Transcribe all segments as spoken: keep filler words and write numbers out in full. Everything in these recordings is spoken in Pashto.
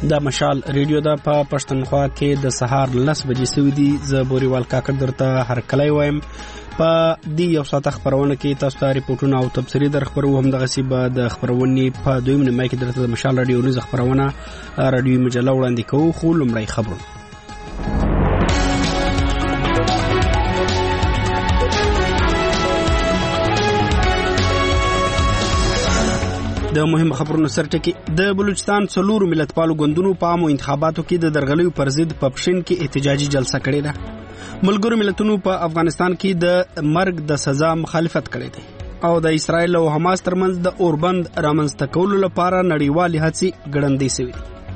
دا مشال ریډیو دا په پښتونخوا کې د سهار لس بجې سوي دي. زه بوريوال کاکړ درته هر کله وایم په دې یو ساعت خبرونه کې تاسو ته ریپورتونه او تبصرې در خبرو هم دغه سی به د خبرونې په دویم نیمه کې درته د مشال رادیو نیز خبرونه رادیو مجله وړاندې کوو. خو لومړی خبرونه د مهم خبرونو سرټکی. د بلوچستان څلورو ملتپالو ګوندونو په عامو انتخاباتو کې د درغلیو پر ضد په پښین کې احتجاجي جلسه کړې ده. ملګرو ملتونو په افغانستان کې د مرګ د سزا مخالفت کړې ده او د اسرایل او حماس ترمنځ د اوربند رامنځته کولو لپاره نړیوالې هڅې ګړندۍ شوې.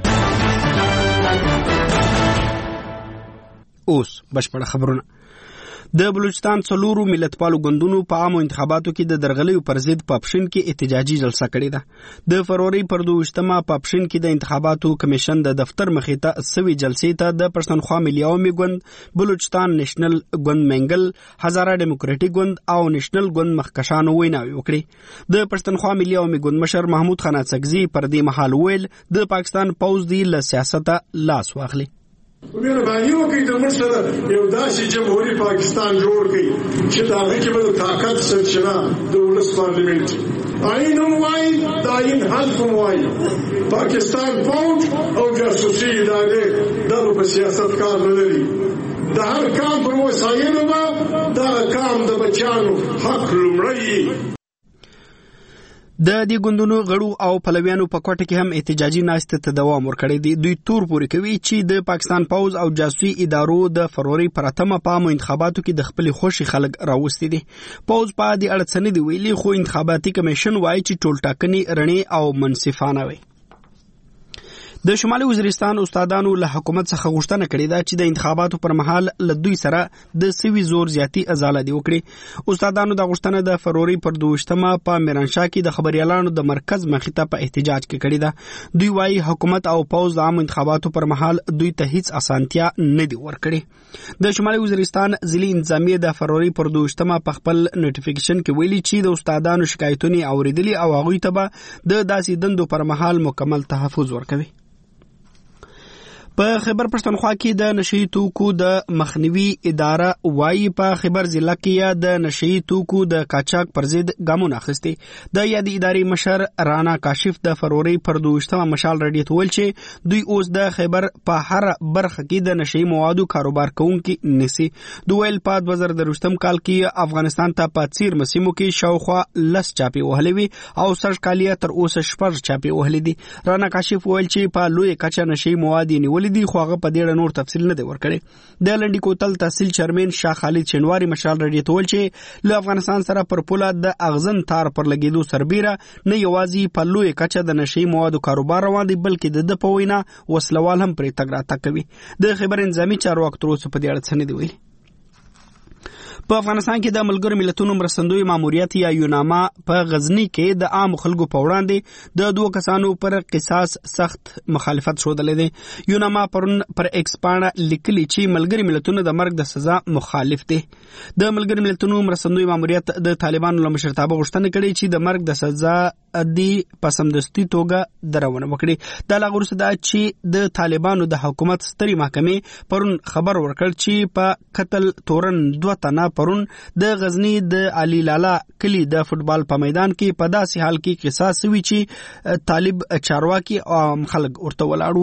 اوس بشپړ خبرونه. د بلوچستان څلورو ملتپالو ګوندونو په عامو انتخاباتو کې د درغلیو پر ضد په پښین کې احتجاجي جلسه کړې ده. د فروری پر دوشتمه په پښین کې د انتخاباتو کمیشن د دفتر مخې ته سوي جلسې ته د پښتونخوا ملي عوامي ګوند، بلوچستان نېشنل ګوند منګل، هزاره ډیموکراټیک ګوند او نېشنل ګوند مخکشانو ویناوي وکړي. د پښتونخوا ملي عوامي ګوند مشر محمود خان اڅکزي پر دې مهال ویل د پاکستان پوز دی له سیاسته لاس واخلي. مهرباني وکړئ د موږ سره یو داسې جمهوري پاکستان جوړ کړئ چې د هغې کې به د طاقت سرچینه د ولس پارلمنټ آئین هم وایي، د آئین حذف هم وایي. پاکستان فوج او جاسوسي ادارې دغه په سیاست کار نه لري. د هر کام پر وسایلو به دغه کام د بچیانو حق لومړی. د دې ګوندونو غړو او پلویانو په کوټه کې هم احتجاجي ناستې ته دوام ورکړی دی. دوی تور پورې کوي چې د پاکستان پوز او جاسوسي ادارو د فروری پر اتمه په عامو انتخاباتو کې د خپل خوشي خلک راوستي دي. پوز په دې اړه څه نه دی ویلي، خو انتخاباتي کمیشن وایي چې ټول ټاکنې رڼې او منصفانه وي. د شمالي وزیرستان استادانو له حکومت څخه غوښتنه کړې ده چې د انتخاباتو پر مهال له دوی سره د سوي زور زیاتی ازالدي وکړي. استادانو د غوښتنه د فروری پر دوشتمه په میرانشاه کې د خبريالانو د مرکز مخې ته په احتجاج کې کړې ده. دوی وايي حکومت او پوز د عام انتخاباتو پر مهال دوی ته هیڅ اسانتیا نه دی ورکړي. د شمالي وزیرستان ضلعي انتظامیه د فروری پر دوشتمه په خپل نوټیفیکیشن کې ویلي چې د استادانو شکایتونه اوریدلي او هغوی ته به د داسې دندو پر مهال مکمل تحفظ ورکوي. په خیبر پښتونخوا کې د نشئی توکو د مخنیوي اداره وایي په خیبر ضلع کې د نشئی توکو د قاچاق پر ضد ګامونه اخیستي. د یادې ادارې مشر رانا کاشف د فروری پر دوشتمه مشال رادیو ته ویل چې دوی اوس د خیبر په هر برخه کې د نشئی موادو کاروبار کوونکي نسی. دوی ویل په دوه زره درویشتم کال کې افغانستان ته په څیر مسیمو کې شاوخوا لس چاپی وهلې وي او سږ کال تر اوسه شپږ چاپی وهلې دي. رانا کاشف ویل چې په لوی کچه نشئی مواد نیولې دي، خو هغه په دې اړه نور تفصیل نه دی ورکړی. د لنډی کوتل تحصیل چیرمن شاه خالد شنواری مشال رادیو ته ویل چې له افغانستان سره پر پوله د اغزن تار پر لګیدو سربیره نه یوازې په لوی کچه د نشئی موادو کاروبار روان دی، بلکې د د په وینا وسلوال هم پرې تګ راتګ کوي. د خبر انځامي چارواکو تر اوسه په دې اړه څه نه دی ویلي. په افغانستان کې د ملګرو ملتونو مرستندوی ماموریت یا یوناما په غزنی کې د عام خلکو په وړاندې د دوه کسانو پر قصاص سخت مخالفت شودلې ده. یوناما پرون پر ایکس پاڼه لیکلي چې ملګرو ملتونو د مرګ د سزا مخالف دي. د ملګرو ملتونو مرستندوی ماموریت د طالبانو له مشرتابه غوښتنه کړې چې د مرګ د سزا دی په سمدستي توګه درونه وکړي. دا لا غوښتنه ده چې د طالبانو د حکومت ستري محکمې پرون خبر ورکړ چې په قتل تورن دوه تنه پرون د غزنی د علي لالا کلی د فوتبال په میدان کې په داسې حال کې قصاص وی چې طالب چارواکي او خلک ورته ولاړو.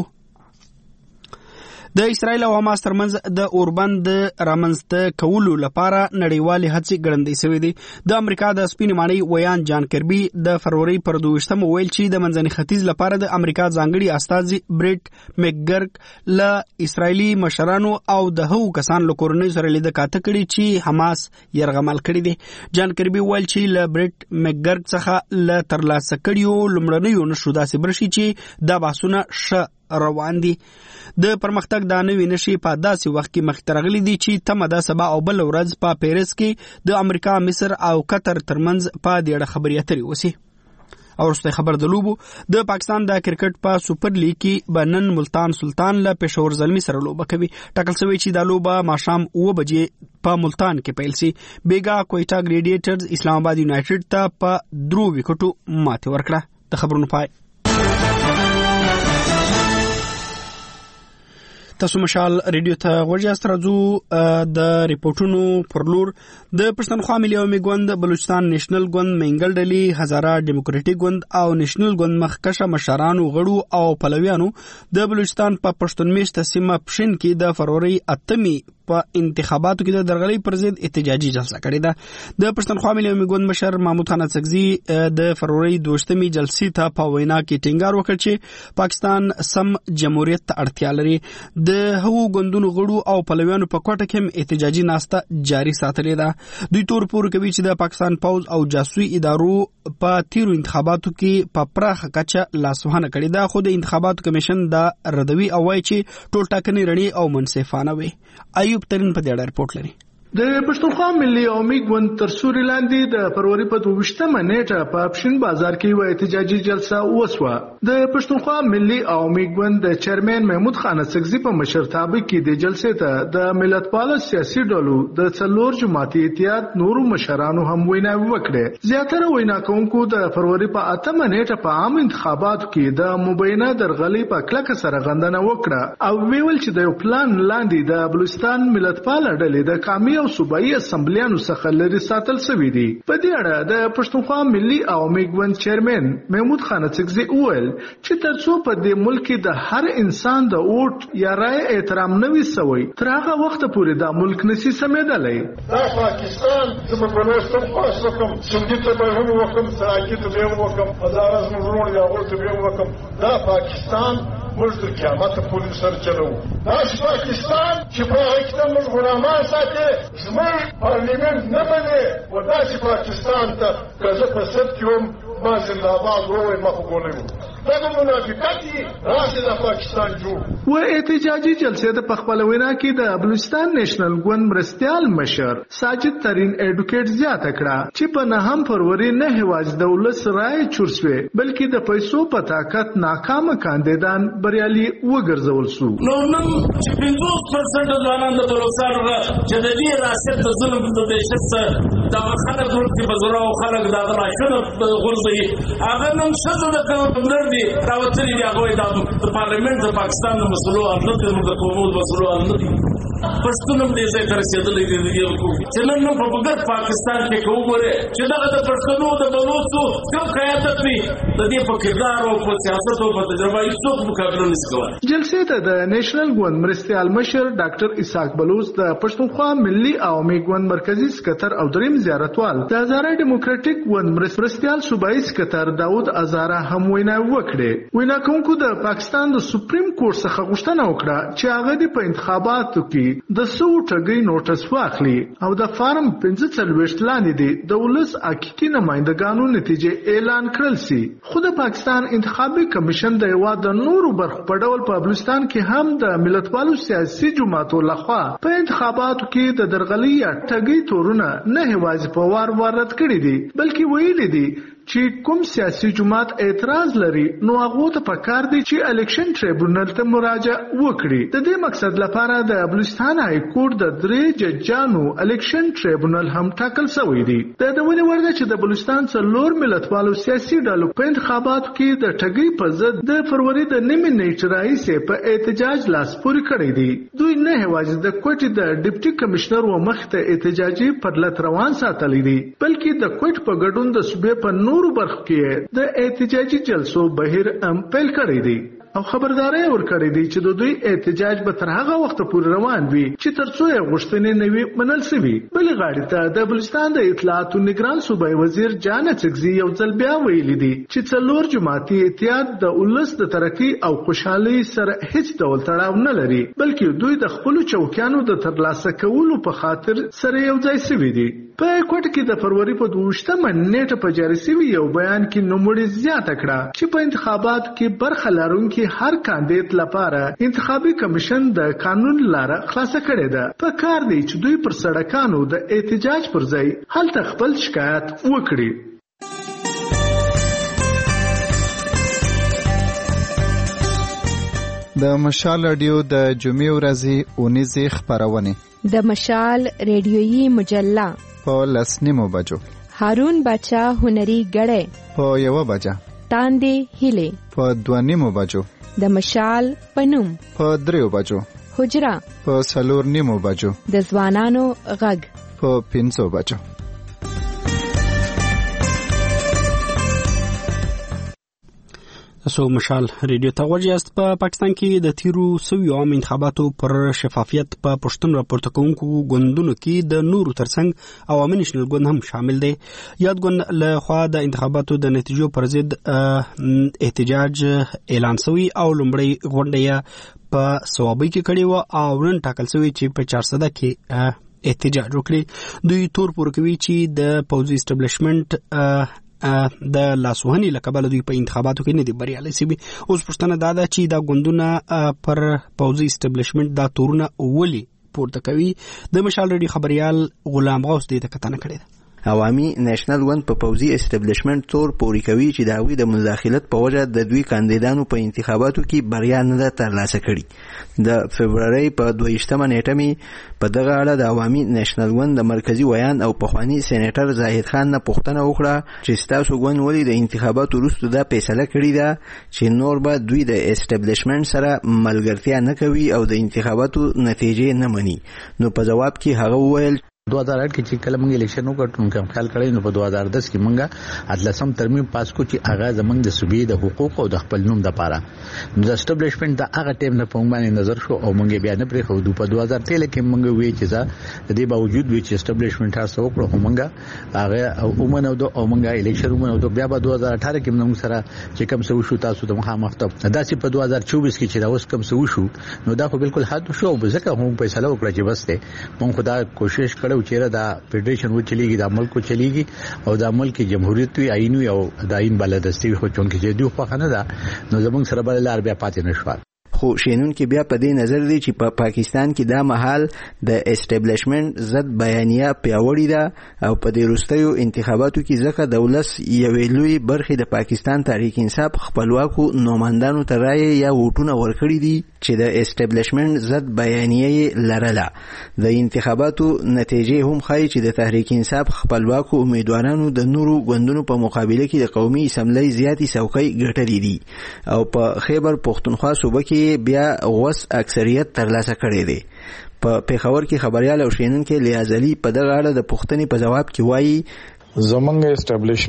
د اسرایل او حماس ترمنځ د اوربند رامنځته کولو لپاره نړیوالې هڅې ګړندۍ شوې دي. د امریکا د سپینې ماڼۍ ویان جان کربي د فروری پر دوشتمه ویل چې د منځني ختیځ لپاره د امریکا ځانګړي استازي بریټ مکګرک له اسرایلی مشرانو او د هغو کسانو له کورنۍ سره لیدل کاته کړي چې حماس یرغمل کړي دي. جان کربي ویل چې له بریټ مکګرک څخه له ترلاسه کړیو لومړنیو نشو داسې برشي چې دا بحثونه ش روان دي. د پرمختګ د نوې نشي په داسې وخت کې مخ ترغلي دي چې تمه د سبا او بل ورځ په پیرس کې د امریکا، مصر او قطر ترمنځ په دې اړه خبرې اترې وسی. او ورسته خبر د لوبو د پاکستان د کرکټ په سوپر لیګ کې بنن ملتان سلطان له پېښور زلمی سره لوبه کوي. ټاکل شوی چې د لوبه ماښام اوه بجې په ملتان کې پیل شي. بیګا کویټا ګریډیټرز اسلام آباد یونایټډ ته په درو وکټو ماتې ورکړه. د خبرونو پای. تاسو مشال ریډیو ته غوږی راځو د ریپورتونو پر لور د پښتونخوا ملي عوامي ګوند، بلوچستان نېشنل ګوند، منګل ډلې، هزاره ډیموکراټیک ګوند او نېشنل ګوند مخکشه مشرانو غړو او پلویانو د بلوچستان په پښتون میشته سیمه پښین کې د فروری اتمی په انتخاباتو کې د درغلي پر ضد احتجاجي جلسه کړې ده. د پښتونخوا ملي عوامي ګوند مشر محمود خان اڅکزي د فروری دوشتمي جلسې ته په وینا کې ټینګار وکړ چې پاکستان سم جمهوریت ته اړتیا لري. د هغو ګوندونو غړو او پلویانو په کوټه کې احتجاجي ناسته جاري ساتلې ده. دوی تور پور کوي چې د پاکستان پوز او جاسوسي ادارو په تیرو انتخاباتو کې په پراخه کچه لاسوهنه کړې ده، خو د انتخاباتو کمیشن دا ردوي او وايي چې ټول ټاکنې رڼې او منصفانه وي. ایوب ترین په دې اړه رپورټ لري. د پښتونخوا ملي عوامي ګوند تر سوري لاندې د فروری په دوشتمه نیټه په پښین بازار کې یو احتجاجي جلسه وسوه. د پښتونخوا ملي عوامي ګوند د چیرمن محمود خان اڅکزي په مشرتابه کې د جلسې ته د ملتپاله سیاسي ډلو د څلور جماعتي اتحاد نورو مشرانو هم ویناوي وکړې. زیاتره وینا کوونکو د فروری په اتمه نیټه په عام انتخاباتو کې د مبینه درغلي په کلکه سره غندنه وکړه او ویل چې د یو پلان لاندې د بلوچستان ملتپاله ډلې د قومي او صوبایي اسمبلیانو څخه لري ساتل شوی دی. په دې اړه د پښتونخوا ملي عوامي ګوند چیرمن محمود خان اڅکزي وویل چې ترڅو په دې ملک کې د هر انسان د ووټ یا رائے احترام نه وي شوی تر هغه وخت پورې دا ملک نشي سمېدلی. دا پاکستان زموږ په نوښتم خاص وکم څنګه ته به هم وکم ساکت به هم وکم هزار از مزرون یا ورته به هم وکم. دا پاکستان موږ تر قیامت پورې سره چلو. دا پاکستان چې په حقیقت موږ غلامان ساتي زموږ پارلیمنت نه مني و داسې پاکستان ته که زه په سب کې وم ما زنده‌باد ووایم ما خو ګولوي. دا د منافقت دي راشي د پاکستان جوړ و احتجاجي جلسې د پخپل وینا کې د بلوچستان نېشنل ګوند مرستيال مشر ساجد ترين اډوکیټ زیاته کړه چې په نهم فروری نه هواز د ولس رائے چورسوي بلکې د پیسو په طاقت ناکامه کاندیدان بریالي وګرځول شو. نو نن چې پنځوس پرسنټ ځوانان د بلوچستان چې د دې راست د ظلم د دهشت دا خلک ورته بزرو خلک دا راشنه غورځي هغه نن شته د کومندر دي راوتلي دي هغه د پارلیمنت د پاکستان د مسلو امنیت د قومونو مسلو امنیت پښتونم دې ځای ته رسیدلې دي چې نن په بغیر پاکستان کې کومره چې دا د پښتنو د بلوچو کوم قیادت وي د دې په کردار او په سیاست او په تجربه هیڅ مقابله نشي کولای. جلسې ته د نېشنل ګوند مرستيال مشر ډاکټر اسحاق بلوچ، د پښتونخوا ملي عوامي ګوند مرکزی سکتر او دریم زیارتوال د هزاره ډیموکراټیک ګوند مرستيال صوبایي سکتر داود ازاره هم وینا وکړه. وینا کوونکو د پاکستان د سپریم کورټ څخه غوښتنه وکړه چې هغه د په انتخاباتو کې د سو ټګي نوټس واخلي او د فارم پنځه څلوېښت لاندې دي د ولس حقیقي نمائندګانو نتیجې اعلان کړل سي. خو د پاکستان انتخابي کمیشن د یو د نورو برخو په ډول په بلوچستان کې هم د ملتپالو سیاسي جماعتو لخوا په انتخاباتو کې د درغلي یا ټګي تورونه نه هواز په وار وار رد کړي دي بلکې ویلي دي چې کوم سیاسي جماعت اعتراض لري نو هغه ته پکار دي چې الیکشن ټریبونل ته مراجعه وکړي. د دې مقصد لپاره د بلوچستان های کورټ د درې ججانو الیکشن ټریبونل هم ټاکل شوی دی. د دونه ورغه چې د بلوچستان څلور ملتپالو سیاسي ډلو په انتخاباتو کې د ټګي په ضد د فروری د نیمه نیټه راځي په احتجاج لاس پورې کړی دی. دوی نه هواز د کوټې د ډیپټي کمشنر و مخته احتجاجي پرلط روان ساتلې دي بلکې د کوټ په ګډون د صوبې په نورو برخو کې د احتجاجي جلسو بهیر هم پیل کړی دی او خبرداري ورکړې دي چې د دوی احتجاج به تر هغه وخت پورې روان وي چې ترڅو یې غوښتنې نوي منل شي. بل غاړې ته د بلوچستان د اطلاعات او نگران صوبایي وزیر جان اڅکزي یو ځل بیا ویلي دي چې څلور جماعتي اتحاد د ولس د ترقی او خوشحالي سره هیڅ ډول تړاو نه لري بلکې دوی د خپل چوکیانو د ترلاسه کولو په خاطر سره یو ځای شوي دي. په کوټه کې د فروری په دوشتمه نیټه په جاری شوی یو بیان کې نوموړي زیاته کړه چې په انتخابات کې برخه لرونکي هر کاندید لپاره انتخابي کمیشن د قانون لاره خلاصه کړې ده. په کار دی چې دوی پر سړکانو د احتجاج پر ځای هلته خپل شکایت وکړي. د مشال رادیو د جمعې ورځې اونیزې خبرونه د مشال ریډیویي مجله په لسنیمو بجو، هارون بچا هنري غړې په یو بجه، تاندې هیله په دوه نیمو بجو، د مشال پنوم په دریو بجو، حجره په څلور نیمو بجو، د ځوانانو غږ په پنځو بجو. تاسو مشال ریډیو ته غوږ یاست. په پا پاکستان کې د تیرو سویو عام انتخاباتو پر شفافیت په پښتون راپورته کوونکو ګوندونو کې د نورو ترڅنګ عوامي نېشنل ګوند هم شامل دی. یاد ګوند له خوا د انتخاباتو د نتیجو پر ضد احتجاج اعلان شوی او لومړی غونډه یې په صوابۍ کې کړې وه او نن ټاکل شوی چې په چارسده کې احتجاج وکړي. دوی تور پورې کوي چې د پوځي اسټابلیشمنټ د لاسوهنې له کبله دوی په انتخاباتو کې نه دي بریالي شوي. اوس پوښتنه دا ده چې دا ګوندونه پر پوځي اسټابلیشمنټ دا تورونه ولې پورته کوي. د مشال ریډیو خبریال غلام غوث دې ته کتنه کړې ده. عوامي نېشنل ګوند په پوځي اسټابلیشمنټ تور پوري کوي چې د هغوی د مداخلت په وجه د دوی کاندیدانو په انتخاباتو کې بریا نه ده ترلاسه کړې. د فبرورۍ په دویشتمه نیټه مې په دغه اړه د عوامي نېشنل ګوند د مرکزي ویان او پخواني سېنیټر زاهد خان نه پوښتنه وکړه چې ستاسو ګوند ولې د انتخاباتو وروسته دا فیصله کړې ده چې نور به دوی د اسټابلیشمنټ سره ملګرتیا نه کوي او د انتخاباتو نتیجې نه مني. نو په جواب کې هغه وویل دو هزار आठ کې چې کله موږ الیکشن وکړو نو کوم خیال کړی نو په دو هزار دس کې موږ اتلسم ترمیم پاس کو چې هغه زمنګ د صوبې د حقوق او د خپل نوم د پاره نو د اسټابلیشمنټ د هغه ټیم نه په باندې نظر شو او موږ بیا نه پرې خو د په دو هزار تیل کې موږ وی چې دا د دې باوجود وی چې اسټابلیشمنټ تاسو وکړو موږ هغه او منو د او موږ الیکشن ومنو د بیا په دو هزار اठारह کې موږ سره چې کوم څه وشو تاسو د مخامخ دا چې په دو هزار چوبیس کې چې دا اوس کوم څه وشو نو دا خو بالکل حد شو ځکه هم فیصله وکړه چې بس ته موږ خدا کوشش کړو چې دا فیډریشن و چلیږي د ملک کو چلیږي او د ملک جمهوریت وی آئین وی او د آئین بلدستی خو چونکه چې دوی خو نه ده نو زمونږ سره بل لار بیا پاتې نشو. خو شینون کې بیا په دې نظر دی چې په پا پاکستان کې دا محل د اسټابلیشمنټ ضد بیانیه پیاوړی ده او په دې وروستیو انتخاباتو کې ځکه دولت یوې لوی برخې د پاکستان تحریک انصاف خپلواکو نوماندانو ته رایې یا ووټونه ورکړي دي چې د اسټابلیشمنټ ضد بیانیه لرله. د انتخاباتو نتیجې هم ښایي چې د تحریک انصاف خپلواکو امیدوارانو د نورو ګوندونو په مقابله کې د قومي اسمبلی زیاتې څوکۍ ګټلې دي او په خیبر پښتونخوا صوبه کې بیا غوث اکثریت ترلاسه کړی دی. په پیښور کې خبريال او شینن کې لیاز علي په دغه اړه د پوښتنې په جواب کې وایي زمونږ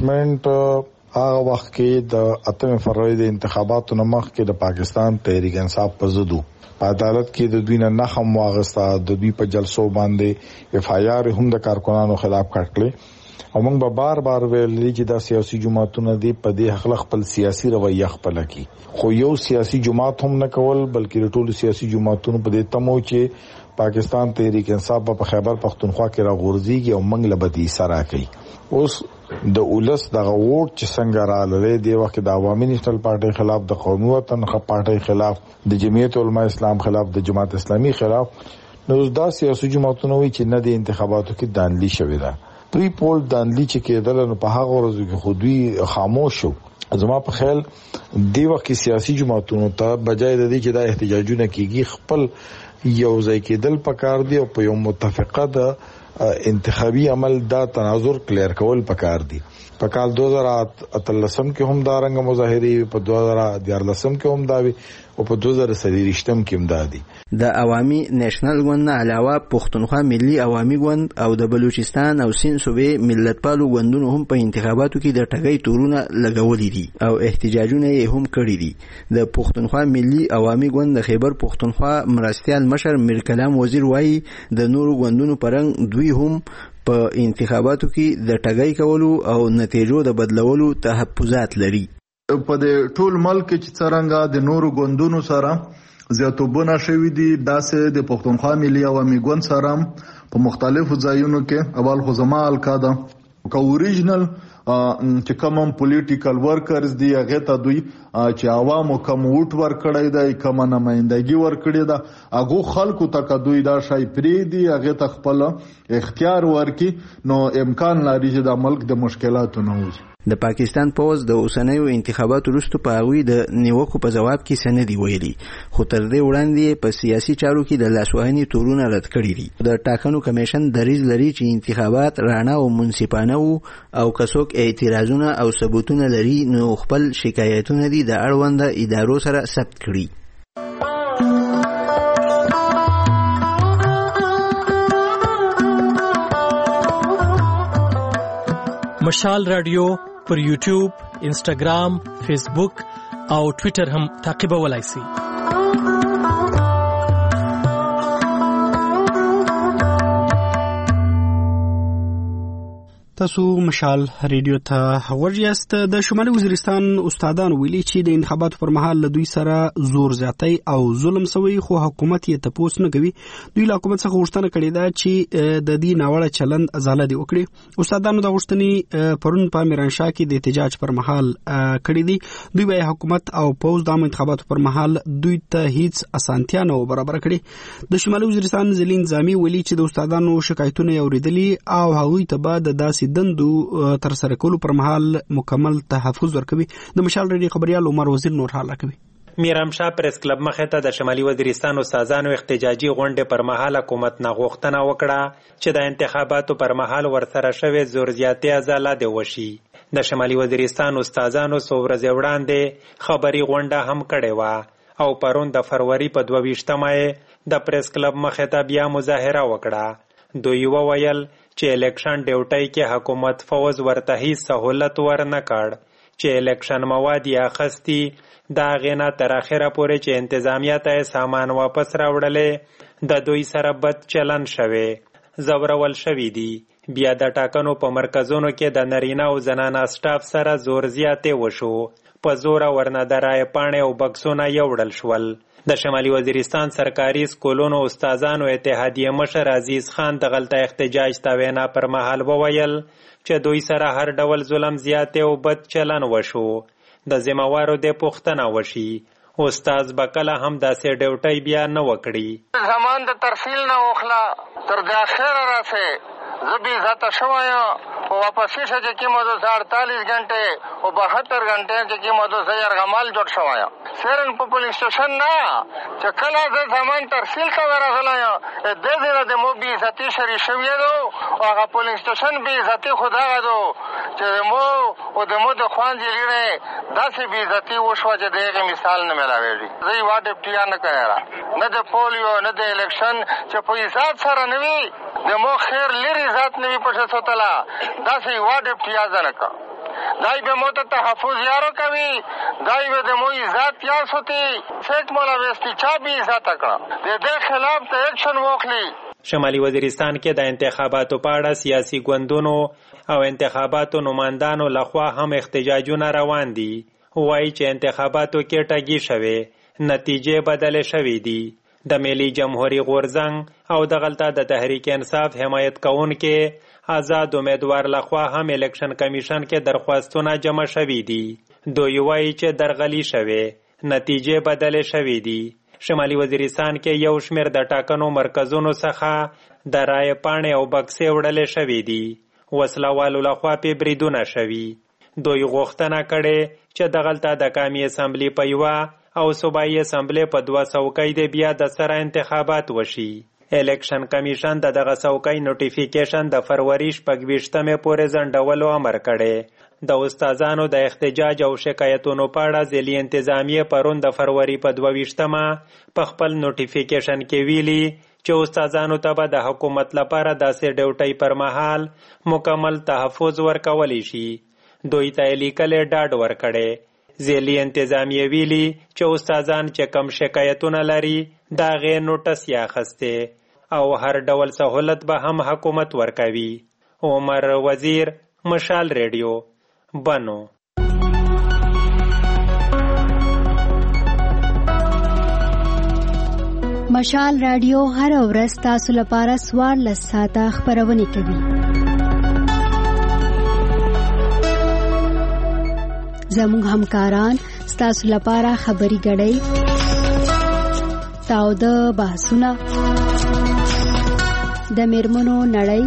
اسټابلیشمنټ هغه وخت کې د اتم فروری د انتخاباتو نه مخکې د پاکستان تحریک انصاف په ضد په عدالت کې د دوی نه نخم واغسته د دوی په جلسو باندې اف آی آر هم د کارکونانو خلاف کړکړي او موږ به بار بار ویلي چې دا سیاسي جماعتونه دي په دې حق خپل سیاسي رویه خپل کی خو یو سیاسي جماعت هم نه کول بلکې ټول سیاسي جماعتونو په دې تمو چې پاکستان تحریک انصاف په خیبر پختونخوا کې راغورځيږي او موږ له بدی سره کوي. اوس د اولس د ووټ چې څنګه رااله دی وخت د عوامي نېشنل پارټي خلاف د قومي وطن پارټي خلاف د جمعیت علماء اسلام خلاف د جماعت اسلامي خلاف نو دا سیاسي جماعتونه وی چې نه د انتخاباتو کې دانلی شوی ده. پری پول دانلی چې کېدل نو په هغه ورځو کې خودي خاموش شو. زما په خیال دی وخت سیاسي جماعتونو ته بجای د دې چې دا احتجاجونه کیږي خپل یو ځای کېدل پکار دی او په یو متفقه د انتخابي عمل دا تناظر کلیر کول پکار دی. په کال دو هزار اتلسم کې هم دا رنګ مظاهرې په دو هزار دیارلسم کې هم دا وی او په دو هزار سلیریشتم کې هم دا دي. د عوامي نېشنل ګوند نه علاوه پښتونخوا ملي عوامي ګوند او د بلوچستان او سین صوبې ملتپالو ګوندونو هم په انتخاباتو کې د ټګۍ تورونه لګولې دي او احتجاجونه یې هم کړي دي. د پښتونخوا ملي عوامي ګوند د خیبر پښتونخوا مرستيال مشر میر کلام وزیر وایي د نورو ګوندونو پرنګ دوی هم په انتخاباتو کې د ټګۍ کولو او نتیجو د بدلولو تحفظات لري. په دې ټول ملک کې چې څنګه د نورو ګوندونو سره زیاتوبونه شوي دي داسې د پښتونخوا ملي عوامي ګوند سره په مختلفو ځایونو کې اول خو زما الکا ده که اوریجنل چې کوم پولیټیکل ورکرز دی هغه ته دوی چې عوامو کوم ووټ ورکړی دی کوم نمائندګي ورکړی ده هغه خلکو ته دوی دا شای پری دی هغه ته خپل اختیار ورکي نو امکان لري چې د ملک د مشکلاتو نه وځي. د پاکستان پوز د اوسنیو انتخاباتو وروسته په هغوی د نیوکو په جواب کې څه نه دي ویلي خو تر دې وړاندې په سیاسي چارو کې د لاسوهنې تورونه رد کړي دي. د ټاکنو کمیشن دریځ لري چې انتخابات رڼا او منصفانه وو او که څوک اعتراضونه او ثبوتونه لري نو خپل شکایتونه دي د اړونده ادارو سره ثبت کړي. مشال رادیو پر یوټیوب، انسټاګرام، فیسبوک او ټوئیټر هم تعقیبولای شئ. تاسو مشال ریډیو ته ورجاست. د شمالي وزیرستان استادان ویلي چې د انتخاباتو پر مهال له دوی سره زور زیاتی او ظلم شوی، خو حکومت یې تپوس نه کوي. دوی له حکومت څخه غوښتنه کړې ده چې د دې ناوړه چلند ازاله دي وکړي. استادانو د غوښتنې پرون په میرانشاه کې د احتجاج پر مهال کړې دي. دوی به حکومت او پوز د انتخاباتو پر مهال دوی ته هیڅ اسانتیا نه برابر کړي. د شمالي وزیرستان ځلین نظامی ویلي چې د استادانو شکایتونه اوریدلي او هغوی ته به د داسې دندو تر سره کولو پر مهال مکمل تحفظ ورکوي. د مشال ریډیو خبريال عمر وزیر نور حاله کوي. میرامشاه پریس کلب مخې ته د شمالي وزیرستان استادانو احتجاجي غونډې پر مهال حکومت نه غوښتنه وکړه چې د انتخاباتو پر مهال ورسره شوی زور زیاتی ازاله دی وشي. د شمالي وزیرستان استادانو څو ورځې وړاندې خبري غونډه هم کړې وه او پرون د فروری په دوه ویشتمه د پریس کلب مخې ته بیا مظاهره وکړه. دوی وویل چې الیکشن ډیوټۍ کې حکومت فوز ورته هیڅ سهولت ورنه کړ چې الیکشن مواد یې اخیستي، د هغې نه تر اخره پورې چې انتظامیه ته سامان واپس راوړلی، د دوی سره بد چلن شوی، ځورول شوي دي. بیا د ټاکنو په مرکزونو کې د نرینه او زنانه سټاف سره زور زیاتې وشو، په زوره ورنه د رایې پاڼې او بکسونه یوړل شول. د شمالي وزیرستان سرکاري سکولونو استادانو اتحادیه مشر عزیز خان د غلطه احتجاج ته وینا پر مهال وویل چې دوی سره هر ډول ظلم زیاتې او بد چلن وشو. د ذمہوارو د پوښتنه وشي استاد به کله هم داسې ډیوټۍ بیا نه وکړي. زمان د ترسیل نه وخلا تر د اخره راسه زبی ذاته شوایا او واپسی شه چې کی مودو اڑتالیس گھنٹے او بہتر گھنٹے چې کی مودو سے یرغمال جوړ شوایا سیرن په پولیس سټیشن نه چې کله د زمان ترسیل کا ورغلایا د دې د مو بي عزتي شری شوی دو او هغه پولیس سټیشن بي عزتي خدا غدو چې مو او د مو د خوان جلیره داسې بي عزتي وشو چې دغه مثال نه ملاوي. زی واټ ټیا نه کړه نه د پولیو نه د الیکشن چې په حساب سره نه وي د مو خیر لري ذات نوی پشه سوتلا داسی واڈ ابتیازه نکا دای به مو ته تحفظ یارو کوي، دای به د مو ذات یا سوتی سیک مولا وستی چا بي ذات کړه د دې خلاف ته اکشن وکړي. شمالي وزیرستان کې د انتخاباتو په اړه سیاسي ګوندونو او انتخاباتو نمائندانو لخوا هم احتجاجونه روان دي. وایي چې انتخاباتو کې ټاګي شوي، نتیجې بدلې شوي دي. د ملي جمهوریت غورځنګ او د غلطه د تحریک انصاف حمایت کوونکې آزاد امیدوار لخوا هم الیکشن کمیشن کې درخواستونه جمع شوي دي. دوی وایي چې درغلي شوي، نتیجې بدلې شوي دي. شمالي وزیرستان کې یو شمېر د ټاکنو مرکزونو څخه د رایې پاڼې او بکسې وړلې شوي دي. وسلوالو لخوا پې بریدونه شوي. دوی غوښتنه کړې چې د غلطه د قومي اسمبلي په یوه او صوبایي اسمبلی په دوه څوکۍ د بیا د سره انتخابات وشي. الیکشن کمیشن د دغه څوکۍ نوټیفیکیشن د فروری شپږ ویشتمې پورې ځنډولو امر کړی. د استادانو د احتجاج او شکایتونو په اړه ځلي انتظامیه پرون د فروری په دوه ویشتمه په خپل نوټیفیکیشن کې ویلي چې استادانو ته به د حکومت لپاره داسې ډیوټۍ پر مهال مکمل تحفظ ورکولی شي. دوی ته یې لیکلې ډاډ ورکړی. ځلي انتظامیه ویلي چې استادان چې کم شکایتونه لري د هغې نوټس یې اخیستی او هر ډول سهولت به هم حکومت ورکوي. عمر وزیر، مشال ریډیو، بنو. مشال رادیو هر ورځ تاسو لپاره څوارلس ساعته خپرونه کوي. زموږ همکاران ستاسو لپاره خبري غړي، تاوده بحثونه، د میرمنو نړۍ،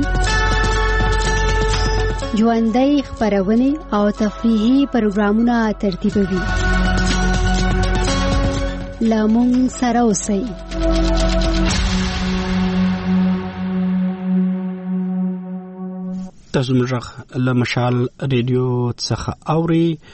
ژوندۍ خپرونې او تفریحي پروګرامونه ترتیبوي. له موږ سره اوسئ. تاسو موږ له مشال ریډیو څخه اوري.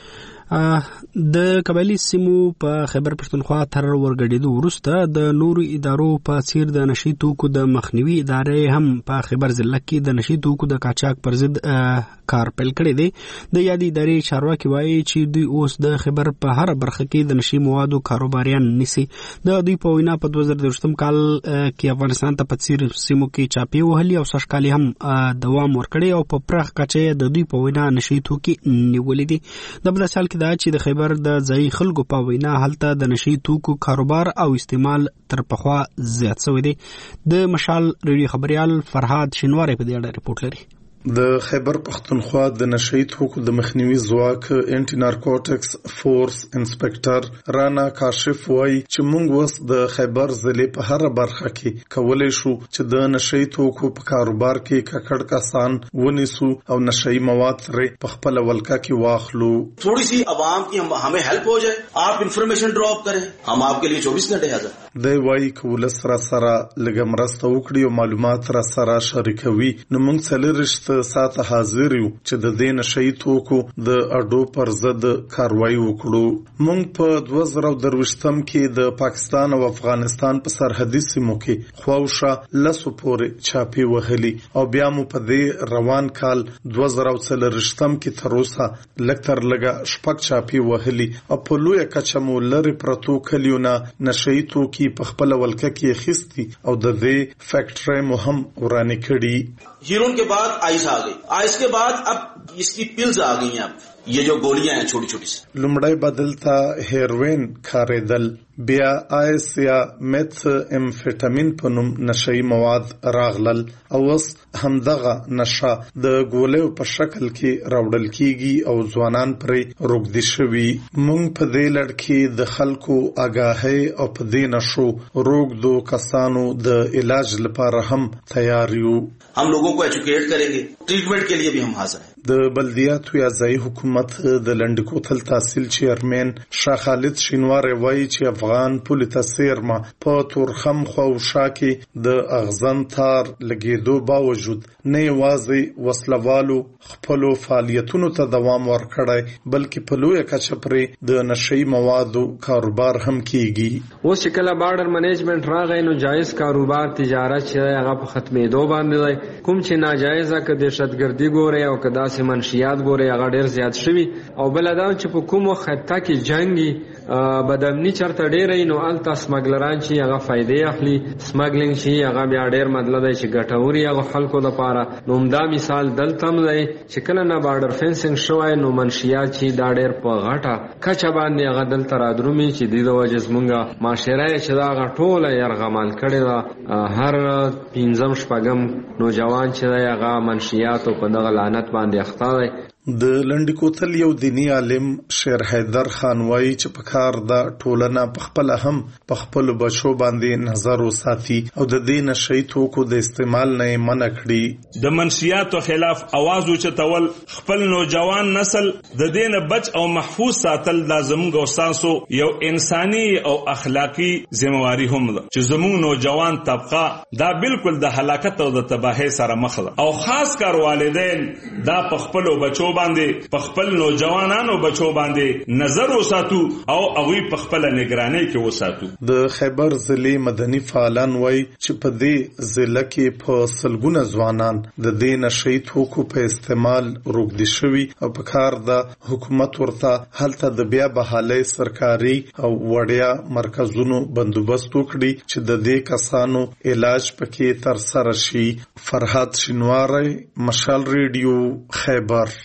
د قبایلی سیمو په خیبر پښتونخوا تر ورګډېدو وروسته د نورو ادارو په څیر د نشي توکو د مخنیوي ادارې هم په خیبر ضلع کې د نشي توکو د قاچاق پر ضد کار پیل کړی دی. د یادې ادارې چارواکي وایي چې دوی اوس د خیبر په هر برخه کې د نشي موادو کاروباریان نیسي. د دوی په وینا په دوه زره درویشتم کال کې افغانستان ته په څیر سیمو کې چاپی وهلي او سږکال هم دوام ورکړي او په پراخ کچه د دوی په وینا نشي توکي نیولې دي. د بل مثال کې دا چې د خیبر د ځای خلکو په وینا هلته د نشي توکو کاروبار او استعمال تر پخوا زیات شوی دی. د مشال ریډیو خبريال فرهاد شینواری په دې اړه ریپورت لري. د خیبر پښتونخوا د نشئی توکو د مخنیوي ځواک انټي نارکوټکس فورس انسپکټر رانا کاشف وایي چې موږ اوس د خیبر ضلع په هر برخه کې کولای شو چې د نشئی توکو په کاروبار کې ککړ کسان ونیسو او نشئی مواد لري په خپل ولکه کې واخلو. थोड़ी सी عوام की हम हमें हेल्प हो जाए, आप इंफॉर्मेशन ड्रॉप करें, हम आपके लिए चौबीस घंटे हाजिर. د وایي کول سره سره لږ مرسته وکړي او معلومات را سره شریکوي. نو موږ څلورشت ساته حاضر یو چې د دې نشئی توکو د اډو پر ضد کاروایی وکړو. موږ په دوه زره درویشتم کې د پاکستان او افغانستان په سرحدي سیمو کې خواوشه لسو پورې چاپی وهلي او بیا مو په دې روان کال دوه زره څلوېښتم کې تر اوسه لږ تر لږه شپږ چاپی وهلي او په لویه کچه مو لرې پرتو کلیونه نشئی توکي په خپل ولکه کې اخیستي او د دې فیکټرۍ مو هم ورانې کړي. हीरोइन के बाद आइस आ गई, आइस के बाद अब इसकी पिल्स आ गई हैं. अब ये जो गोलियां हैं छोटी छोटी सी, لمړی بدلتا هیروین کاریدل بیا آیس یا میث امفیټامین په نوم نشئی مواد راغلل او اوس همدغه نشه د ګولیو په شکل کې راوړل کیږي او ځوانان پرې روږدي شوي. موږ په دې لړ کې د خلکو آگاهۍ او په دې نشو روږدو کسانو د علاج لپاره هم تیار یو. हम लोगों को एजुकेट करेंगे, ट्रीटमेंट के लिए भी हम हाजिर हैं. د بلدیاتو یا ځایي حکومت د لنډکوتل تحصیل چیرمن شاه خالد شینواری وایي چې افغان پولی تسیرما په تورخم خواوشا کې د اغزن تار لګېدو باوجود نه یوازې وسلوالو خپلو فعالیتونو ته دوام ورکړی بلکې په لویه کچه پرې د نشئی موادو کاروبار هم کیږي. اوس چې کله بارډر منیجمنت راغی نو جایز کاروبار تجارت چې هغه په ختمېدو باندې دی. کوم چې ناجایزه که دهشتګردي ګوري او که داسې منشیات ګوري هغه ډېر زیات شوي او بله دا چې په کومو خطه کې جنګي بدامني چرته ډېره وي نو هلته سمګلران چې هغه فایدې اخلي. سمګلینګ چې هغه بیا ډېر مطلب دی چې ګټور وي هغه خلکو دپاره. نو همدا مثال دلته هم دی چې کله نه بارډر فینسینګ شوی نو منشیات چې دا ډېر په غټه کچه باندې هغه دلته رادرومي چې دې د وجې زمونږ معاشره یې چې دا هغه ټوله یرغمال کړې ده. هر پنځم شپږم نوجوان چې دی هغه منشیاتو په دغه لعنت باندې اخته دی. د لنډکوتل یو دینی عالم شیر حیدر خان وایي چې په کار د ټولنه په خپل هم په خپل بچو باندې نظر وساتي او د دې نشئی توکو د استعمال نه منع کړي. د منشیاتو خلاف आवाज اوچتول خپل نوجوان نسل د دین بچ او محفوظ ساتل د زموږ اوسانسو یو انساني او اخلاقی ذمہواری هم ده چې زموږ نوجوان طبقه دا بالکل د هلاکت او د تباہی سره مخ ده او خاص کار والدین دا په خپل بچو باندې په خپل نوجوانانو بچو باندې نظر وساتو او هغوی په خپل نگرانی کې وساتو. د خیبر ضلع مدني فعالان وایي چې په دې ضلع کې په سلګونه ځوانان د دې نشئی توکو په استعمال روږدي شوي او په کار د حکومت ورته هلته د بیا بحالۍ سرکاري او وړیا مرکزونو بندوبست وکړي چې د دې کسانو علاج پکې ترسره شي. فرهاد شینواری، مشال ریډیو، خیبر.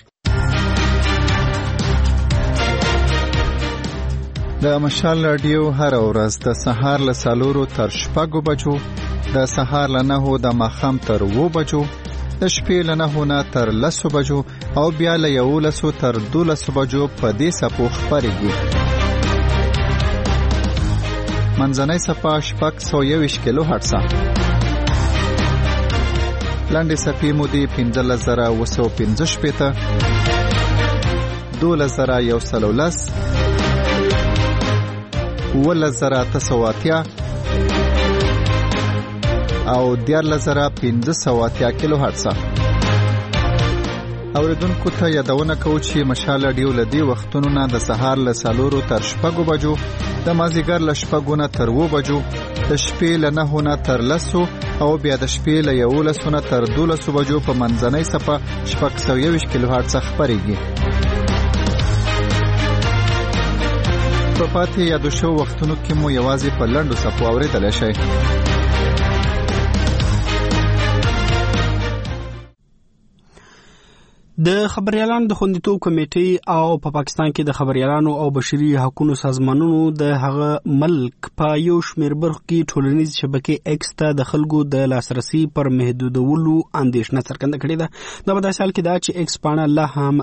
د مشال رادیو هر ورځ د سهار له څلورو تر شپږو بجو، د سهار له نهو د ماښام تر اوو بجو، د شپې له نهو نه تر لسو بجو او بیا له یولسو تر دولسو بجو په دې څپو خپرېږي. منځنۍ څپه شپږ سوه یوویشت کیلو هرټزه. لنډې څپې مودې پنځلس زره اوه سوه پنځه شپېته، دولس زره یو سل او لس، اوولس زره اته سوه اتیا او دیارلس زره پنځه سوه اتیا کیلو هرټزه. اوریدونکو ته یادونه کوو چې مشال رادیو لدی وختونو نه د سهار له سالورو تر شپږو بجو، د مازیګر له شپږو نه تر اوو بجو، د شپې له نهو نه تر لسو او بیا د شپې له یولسو نه تر دولسو بجو په منځنۍ صفه شپږ سوه یوویشت کیلو هرتز خپرېږي. په پاتې یادو شوو وختونو کې مو یوازې په لنډو صفو اورېدلی شئ. د خبريالانو د خوندیتوب کمیټې او په پا پاکستان کې د خبريالانو او بشري حقوقو سازمانونو د هغه ملک په یو شمېر برخو کې ټولنیز شبکې ایکس ته د خلکو د لاسرسي پر محدودولو اندېښنه څرګنده کړې ده. دا په داسې حال کې ده چې ایکس پاڼه لا هم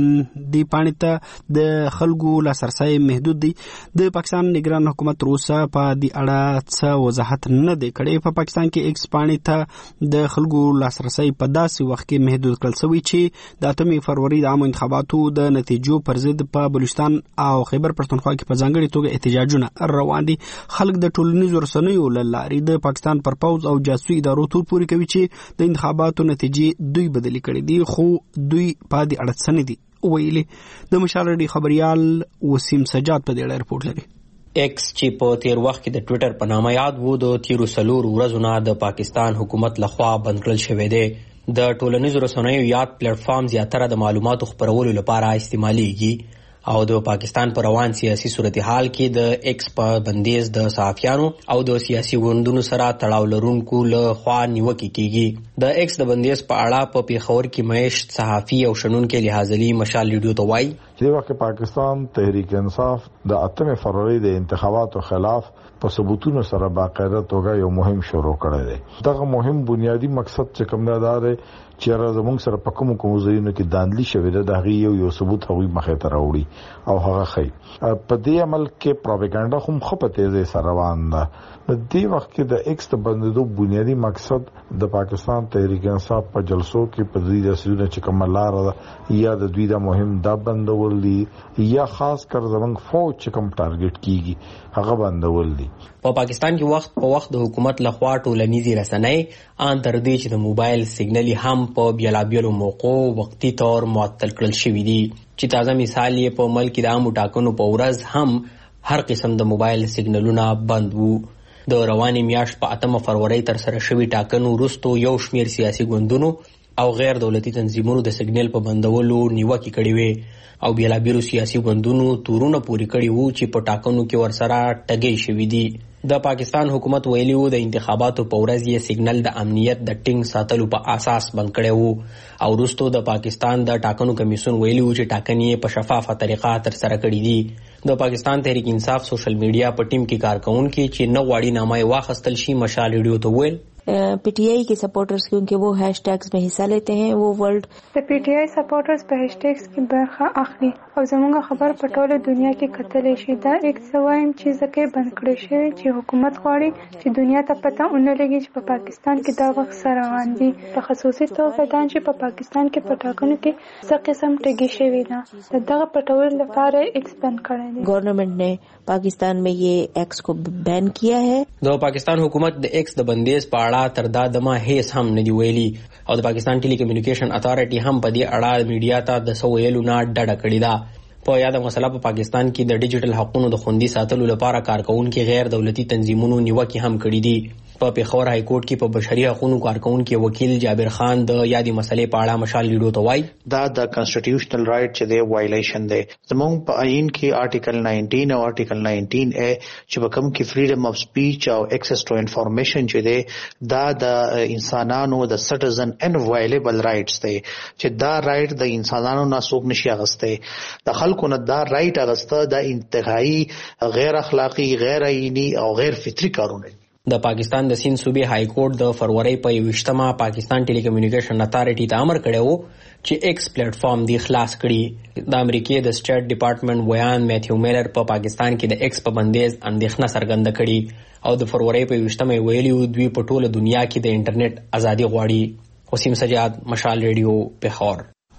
دې پاڼې ته د خلکو لاسرسي محدود دی. د پاکستان نگران حکومت روسا په دې اړه څه وضاحت نه دی کړی. په پاکستان کې ایکس پاڼې ته د خلکو لاسرسي په داسې وخت کې محدود کړل شوی چې د اتمې فروری د عامو انتخاباتو د نتیجو پر ضد په بلوچستان او خیبر پښتونخوا کې په ځانګړي توګه احتجاجونه روان دي. خلک د ټولنیزو رسنیو له لارې د پاکستان پر پوز او جاسوسي ادارو تور پورې کوي چې د انتخاباتو نتیجې دوی بدلې کړې دي، خو دوی په دې اړه څه نه دي ویلي. د مشال رادیو خبريال وسیم سجاد په دې اړه رپورټ لري. ایکس چې په تیر وخت کې د ټوئیټر په نامه یاد وو، د تیرو څلورو ورځو نه د پاکستان حکومت لخوا بند کړل شوی دی. د ټولنیزو رسنیو یاد پلیټ فارم زیاتره د معلوماتو خپرولو لپاره استعمالېږي او د پاکستان پر روان سیاسي صورتحال کې د ایکس په بندیز د صحافیانو او د سیاسي ګوندونو سره تړاو لرونکو له خوا نیوکې کیږي. د ایکس د بندیز په اړه په پیښور کې مهیش صحافي او شنونکي لحاظ علي مشال ریډیو ته وایي چې وخت پاکستان تحریک انصاف د اتمې فروری د انتخاباتو خلاف په ثبوتونو سره باقاعده توګه یو مهم شروع کړی دی. دغه مهم بنیادی مقصد چې کوم نه دی چې زموږ سره په کوم کوم ځایونو کې داندلی شوی دی، د هغې یو یو ثبوت هغوی مخې ته راوړي او هغه ښیي. په دې عمل کې پروپاګاندا هم ښه په تیزۍ سره روان ده. د دې وخت کې د ایکس د بندېدو بنیادی مقصد د پاکستان تحریک انصاف په جلسو کې په دې داسې چې کومه لاره ده یا د دوی د مهم دا بندول دي یا خاص کر زموږ فوج چې کوم ټارګټ کیږي هغه بندول دي. په پاکستان کې وخت په وخت د حکومت لخوا ټولنیزې رسنۍ ان تر دې چې د موبایل سیګنل هم په بیلابیلو موقعو وقتی طور معطل کړل شوي دي. چې تازه مثال یې په ملک د عامو ټاکنو په ورځ هم هر قسم د موبایل سیګنلونه بند وو. د روانې میاشت په اتمه فروری تر سره شوي ټاکنو وروسته یو شمېر سیاسي ګوندونو او غیر دولتي تنظیمونو د سیګنل په بندولو نیوکې کړې وې او بیلابیلو سیاسي ګوندونو تورونه پورې کړي وو چې په ټاکنو کې ورسره ټګۍ شوي دي. د پاکستان حکومت ویلي وو د انتخاباتو په ورځ یې سیګنل د امنیت د ټینګ ساتلو په اساس بند کړی وو او وروسته د پاکستان د ټاکنو کمیسیون ویلي وو چې ټاکنې په شفافه طریقه ترسره کړي دي. د پاکستان تحریک انصاف سوشل میډیا په ټیم کې کارکونکي چې نه غواړي نامه واخیستل شي مشال ریډیو ته ویل پی ٹی آئی کے سپورٹرز کیونکہ وہ ہیش ٹیگز میں حصہ لیتے ہیں، وہ ورلڈ د پی ٹی آئی سپورټرز په هیش ټیگز کې برخه اخلي او زموږ خبر په ټوله دنیا کې کتلې شي. دا یک سوایم چې ځکه بند کړی شوی چې حکومت غواړي چې دنیا ته پته ونه لګي چې په پاکستان کې دا وخت سره روان دي. په خصوصي توګه دا چې په پاکستان کې په ټاکنو کې څه قسم ټګي شوی ده، دغه پټولو لپاره ایکس بند کړی دی. گورنمنٹ نے پاکستان میں یہ ایکس کو بین کیا ہے. د پاکستان حکومت د ایکس د بندیز په اړه تر دا دمه هیڅ هم نه دی ویلي او د پاکستان ټیلی کمیونیکیشن اتھارټي هم په دې اړه میډیا ته د سو ویلو نه ډډه کړې ده. په یاد مسله په پاکستان کې د ډیجیټل حقوقو د خوندي ساتلو لپاره کارکونکو غیر دولتي تنظیمونو نیوکې هم کړې دي. په پیښور های کورټ کې په بشري حقوقو کارکونکو وکیل جابر خان د یادې مسلې په اړه مشال لیډو ته وایي دا د کانسټیټیوشنل رائټ چې دی وایلیشن دی. زموږ په آئین کې آرټیکل نائنټین او آرټیکل نائنټین اے چې په کوم کې فریډم اف سپیچ او ایکسس ټو انفارمیشن چې دی دا د انسانانو د سټیزن انوایلیبل رائټس دی چې دا رائټ د انسانانو نه څوک نشي اغسته. د خلکو نه دا رائټ اغسته د انتهایی غیر اخلاقی، غیر آئینی او غیر فطری کارونه. د پاکستان د سند صوبې های کورټ د فروری په یوویشتمه پاکستان ټیلی کمیونیکیشن اتھارټي ته امر کړی و چې ایکس پلیټ فارم دی خلاص کړي. د امریکای د سټیټ ډپارټمنټ ویان میتھیو میلر په پاکستان کې د ایکس په بندیز اندېښنه څرګنده کړي او د فروری په یوویشتمه ویلي دوی په ټوله دنیا کې د انټرنیټ ازادي غواړي. وسیم سجاد، مشال ریډیو، پیښور.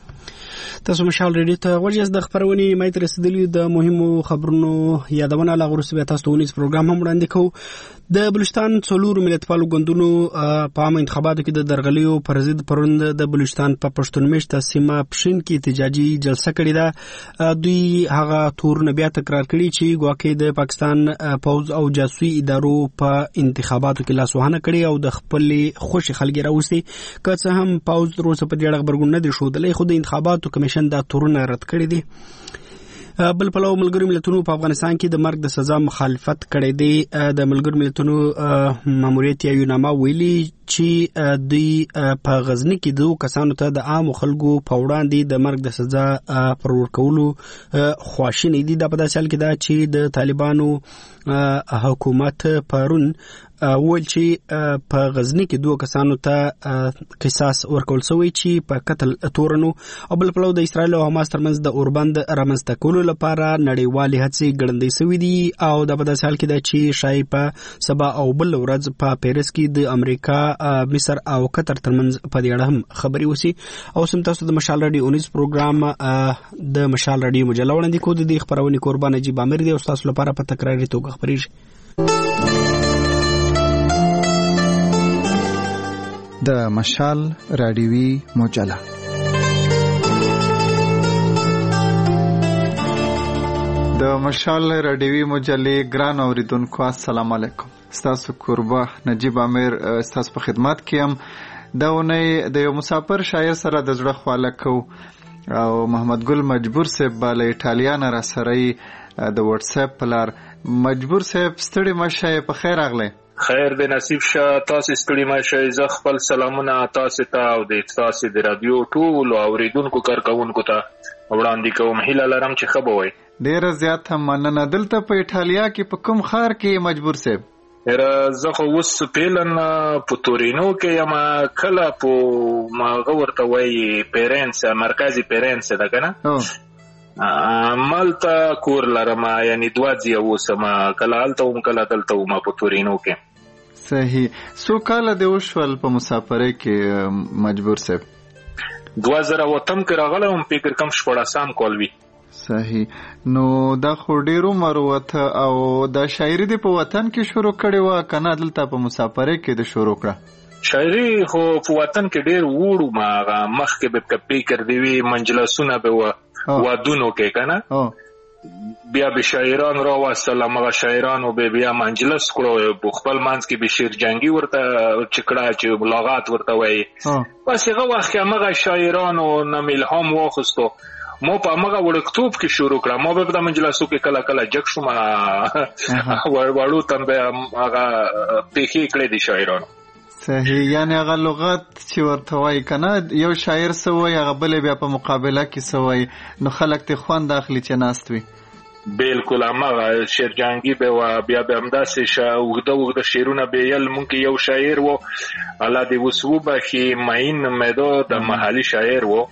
تاسو مشال ریډیو ته ورجز د خبرونې مې تر رسیدلی د مهمو خبرونو یادونه لا غوښتل به تاسو ته ونیس پروګرام هم وړاندې کوو. د بلوچستان څلورو ملتپالو ګوندونو په عامه انتخاباتو کې د درغلیو پر ضد پرون د بلوچستان په پښتون مشته سیمه پښین کې احتجاجي جلسه کړې ده. دوی هغه تورونه بیا تکرار کړي چې ګواکې د پاکستان پوز او جاسوسي ادارو په انتخاباتو کې لاسوهنه کړي او د خپلې خوشي خلګي راوستي. که څه هم پوز تر اوسه په دې اړه خبرګون نه دي ښودلی، خو د انتخاباتو کمیشن دا تورونه رد کړي دي. بل پلو ملګرو ملتونو په افغانستان کې د مرګ د سزا مخالفت کړی دی. د ملګرو ملتونو ماموریت یا یوناما ویلي چې دوی په غزني کې دوه کسانو ته د عامو خلکو په وړاندې د مرګ د سزا پر ورکولو خواشینی دي. دا په داسې حال کې ده چې د طالبانو حکومت پرون ویل چې په غزني کې دوه کسانو ته قصاص ورکول شوی چې په قتل تورنو. او بل پلو د اسرایل او حماس ترمنځ د اوربند رامنځته کولو لپاره نړیوالې هڅې ګړندۍ شوې دي. او دا په داسې حال کې ده چې شاید په سبا او بل ورځ په پیرس کې د امریکا، مصر او قطر ترمنځ په دې اړه هم خبري وسی. او سم تاسو د مشال رادیو اونیز پروګرام د مشال رادیو مجله وړاندې کوو. د دې خبرونه قربان نجیب امیر دی او تاسو لپاره په تکراري توګه خبريږي. د مشال رادیوي مجله د مشال رادیوي مجلې ګران اوریدونکو السلام علیکم. ستاسو قربا نجیب امیر ستاسو په خدمت کې هم. دا ونې د یو مسافر شاعر سره د زړه خواله کو او محمد ګل مجبور صاحب بالا ایټالیا نه را سره د واتس اپ پلار. مجبور صاحب ستړي مشه په خیر راغله. خیر دې نصیب شه. تاسو ستړي مشه. زه خپل سلامونه تاسو ته او د تاسو د رادیو ټول اوریدونکو کارکونکو ته وړاندې کوم. هیله لرم چې ښه به وي. ډیره زیات هم مننه. دلته په ایټالیا کې په کوم ښار کې مجبور صاحب؟ زه خو اوس پیلن په تورینو کې یم. کله په ماغه ورته وایي پیرنس، مرکزي پیرنس ده که نه، مالته کور لرم. یعنی دوه ځایه اوسم، کله هلته وم کله دلته وم په تورینو کې. صحیح. څو کاله دې وشول په مسافرۍ کې مجبور صاحب؟ دوه زره اوتم کې راغلی وم، فکر کوم شپاړسم کال وي. صحیح. نو دا خو ډیر عمر وته او دا شاعري دې په وطن کې شروع کړې وه که نه دلته په مسافرۍ کې دې شروع کړه؟ شاعري خو په وطن کې ډیر وړو ما مخکې به فکر دی وي، منجلسونه به وه وادونو کې که نه، بیا به شاعران راوستل. هغه شاعرانو به بیا منجلس کړو، خپل منځ کې به شعر جنګي ورته چکړه چې بلاغات ورته وایي. بس هغه وخت کې همغه شاعرانو نه مې الهام واخیستو. ما په هغه وړکتوب کې شروع کړه. ما به په د مجلسو کې کله کله جګ شوم، وړو ته به هغه پیښې کړې دي شاعرانو. صحیح. یعنی هغه لغت چې ورته وایي که نه، یو شاعر څه وایي هغه بلې بیا په مقابله کې څه وایي، نو خلک ترې خوند اخلي چې ناست وي. بالکل همغه شعر جنګي به وه. بیا به همداسې اوږده اوږده شعرونه به یل. مونږ کې یو شاعر و، الله دې اوس وبخي، معین نومېده، د محلي شاعر و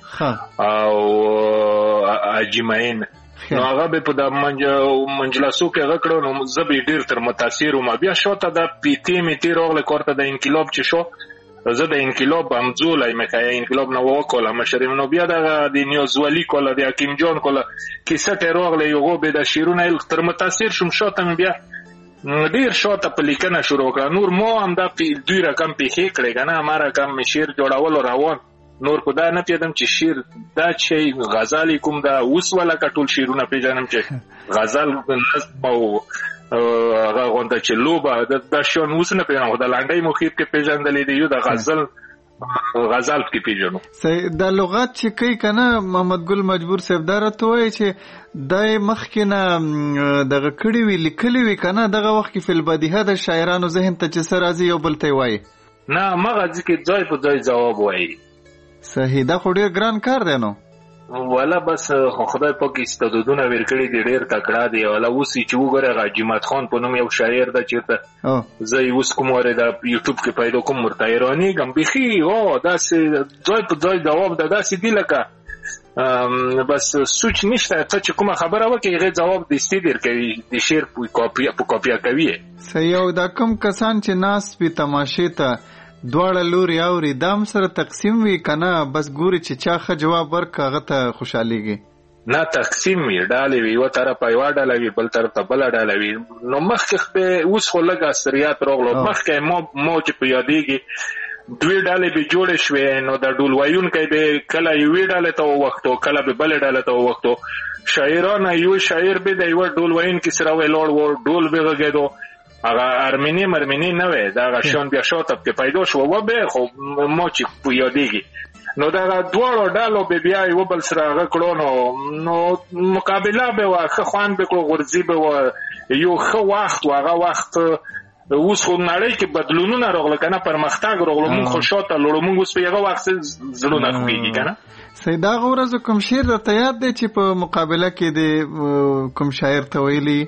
او حاجي معین. نو هغه به په د منجلسو کې هغه کړو. نو زه به ډېر تر متاثر وم. بیا شاته د پیتې میتې راغله کار ته، د انقلاب چې شو، زه د انقلاب همزولی مې که انقلاب نه وکوله مشرم. نو بیا دغه د نیازولي کوله، د حکیم جان کوله کیسټ یې راغله، هغو به د شعرونه تر متاثر شوم. شاته مې بیا ډېر شاته په لیکنه شروع کړه. نور ما هم دا دوی رقم پیښې کړې که نه، ما رقم مې شعر جوړولو روان. نور په دا نه پېدم چې شعر دا چې غزل کوم دا اوس ولا که ټول شعرونه پېژنم چې غزل نظم او هغه غونډه چې لوبه دا شیان اوس نه پېژنم. خو د لنډۍ محیط کې پېژندلی دی، یو د غزل غزل کې پېژنو. صحیح. دا لغات چې کوي که نه محمد ګل مجبور صاحب، دا راته وایي چې دا یې مخکې نه دغه کړي وي، لیکلي وي که نه، دغه وخت کې فی البدیهه د شاعرانو ذهن ته چې څه راځي یو بل ته یې وایي؟ نه، همغه ځکه ځای په ځای ځواب وایي. صحیح. دا خو ډېر ګران کار دی. نو والا بس خدای پاک استعدادونه ورکړي دي، ډېر تکړه دي. والا اوس چې وګوره هغه جمعت خان په نوم یو شاعر ده چېرته زه یې اوس کوم وارې د یوټیوب کې پیدا کوم ورته حیرانېږم بیخي. او داسې ځای په ځای جواب ده، داسې دي لکه بس سوچ نشته. ته چې کومه خبره وکړې هغې ځواب دستي درکوي، د شعر په کاپیا کوي. صحیح. او دا کوم کسان چې ناست وي تماشې ته دواړه لوري اوري، دا هم سره تقسیم وي که نه بس ګوري چې چا ښه جواب ورکړه هغه ته خوشحالېږي؟ نه تقسیم وي، ډالې وي، یوه طرف یوه ډله وي بل طرف ته بله ډله وي. نو مخکې به اوس خو لږ اثریات راغلو. مخکې مو مو چې په یادېږي دوی ډلې به جوړې شوې، نو د ډول ویونکی به کله یوې ډلې ته ووختو کله به بلې ډلې ته ووختو. شاعرانه یو شاعر به د یوه ډول ویونکي سره ولاړ و، ډول به غږېدو، هغه ارمني مرمني نه وی، دغه شیان بیا شاته پکې پیدا شو و به خو مو چې په یادېږي. نو دغه دواړو ډلو به بیا یو بل سره هغه کړو، نو نو مقابله به وه، ښه خوند به کړو، غورځي به وه، یو ښه وخت و. هغه وخت اوس خو نړۍ کې بدلونونه راغله که نه، پرمختګ راغلو، مونږ خو شاته لاړو، مونږ اوس په هغه وخت زړونه خوږېږي که نه. سید هغه ورځو کوم شعر درته یاد دی چې په مقابله کې د کوم شاعر ته ویلي؟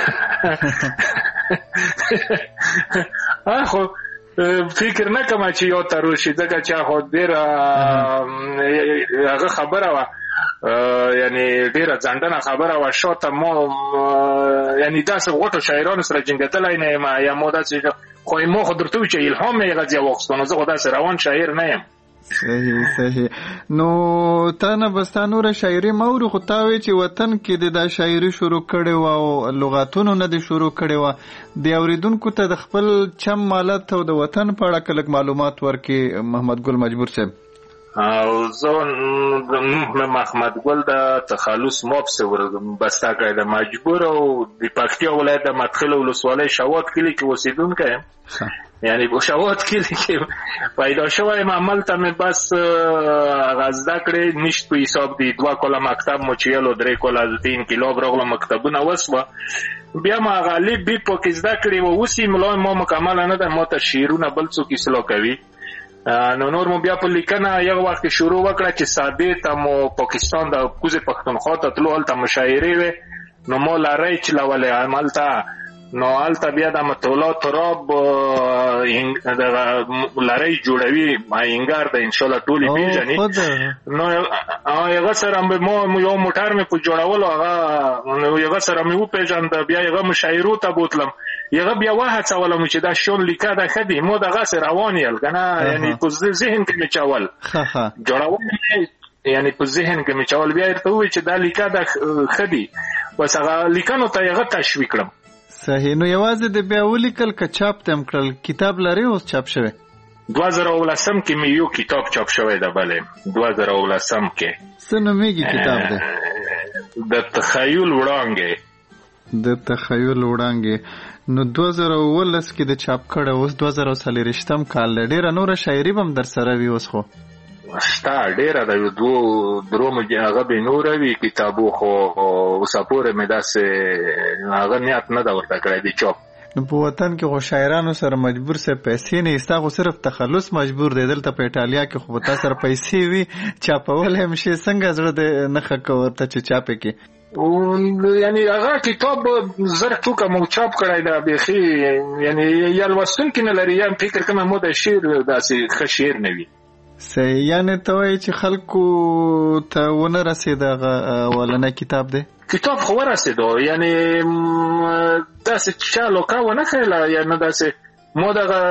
خو فکر نه کوم چې یو تروشي، ځکه چې خو ډېره هغه خبره وه، یعنی ډېره ځانډنه خبره وه. شاته مو یعنی داسې غوټو شاعرانو سره جنګېدلی نه یم، یا مو داسې خو ما خو درته وي چې الهام مې غځې واخیستو، نو زه خو داسې روان شاعر نه یم. صحیح صحیح. نو تا نه بس تا نوره شاعري ما اورو، خو تا وایي چې وطن کې د دا شاعري شروع کړې وه او لغاتونو نه دې شروع کړې وه. د اورېدونکو ته د خپل چم مالت او د وطن په اړه که لږ معلومات ورکړي محمد ګل مجبور صاحب. او زه محمد ګل د تخلص مابسه بسته کړی د مجبور او د پکتیا ولایت د مدخل ولسوالۍ شوات کلي کې اوسېدونکی یم. یعنی په شوات کلي کې پیدا شوی یم. هملته مې بس هغه زده کړې نشت په حساب دی. دوه کاله مکتب مو چې یلو، درې کاله د انقلاب راغله مکتبونه وسوه، بیا ما هغه الف ب پکې زده کړې وه. اوس یې ملا ما مکمله نه ده، ما ته شعرونه بل څوک اصلاح کوي. نو نور مو بیا په لیکنه یو وخت شروع وکړه چې سادې ته مو پاکستان د کوزې پښتونخوا ته تلو، هلته مشاعرې وې، نو ما لړۍ چلولې هملته. نو هلته بیا د مطالعه تراب دغه لړۍ جوړوي، آهنګر د انشاءالله ټولې پېژني. نو هغه سره مو یو موټر مې په جوړولو، هغه هغه سره مې وپېژانده، بیا هغه مشاعرو ته بوتلم. هغه بیا وهڅولم چې دا شون لیکه ده ښه دي، مو دغسې روان یل که نه، یعنې په ذهن کې مې چول جوړول، یعنې په ذهن کې مې چول. بیا ورته ووایي چې دا لیکه ده ښه دي، بس هغه لیکنو ته هغه تشویق کړم. صحیح. نو یوازې د بیا ولیکل که چاپ ته هم کړل؟ کتاب لرې اوس چاپ شوی؟ دوه زره اوولسم کې مې یو کتاب چاپ شوی ده. بلې دوه زره اوولسم کې. څه نومېږي کتاب دی؟ د تخیل وړانګې. د تخیل وړانګې. نو دوه زره اوولس کې د چاپ کړه، اوس دوه زره څلېرویشتم کال دی. ډېره نوره شاعري به هم در سره وي اوس؟ خو شته ډېره ده، دوه درو هغه به نوره وي کتابو، خو اوسه پورې مې داسې هغه نیت نه ده ورته کړی د چاپ. نو په وطن کې خو شاعرانو سره مجبور سه پیسې نه، ستا خو صرف تخلص مجبور دی. دلته په ایټالیا کې خو به تا سره پیسې وي، چاپولی هم شي. څنګه زړه دې نه ښه کوه ورته چې چاپې کې؟ یعنی هغه کتاب زر ټوکه مو چاپ کړی ده بیخي، یعنی یا لوستونکي نه لري، یا فکر کوم مو د شعر داسې ښه شعر نه وي. صحیح. یعنې ته وایي چې خلکو ته ونه رسېده هغه اولنی کتاب دی؟ کتاب خو ورسېدو، یعنی داسې چا لوکه ونه کړله، یا نه داسې مو دغه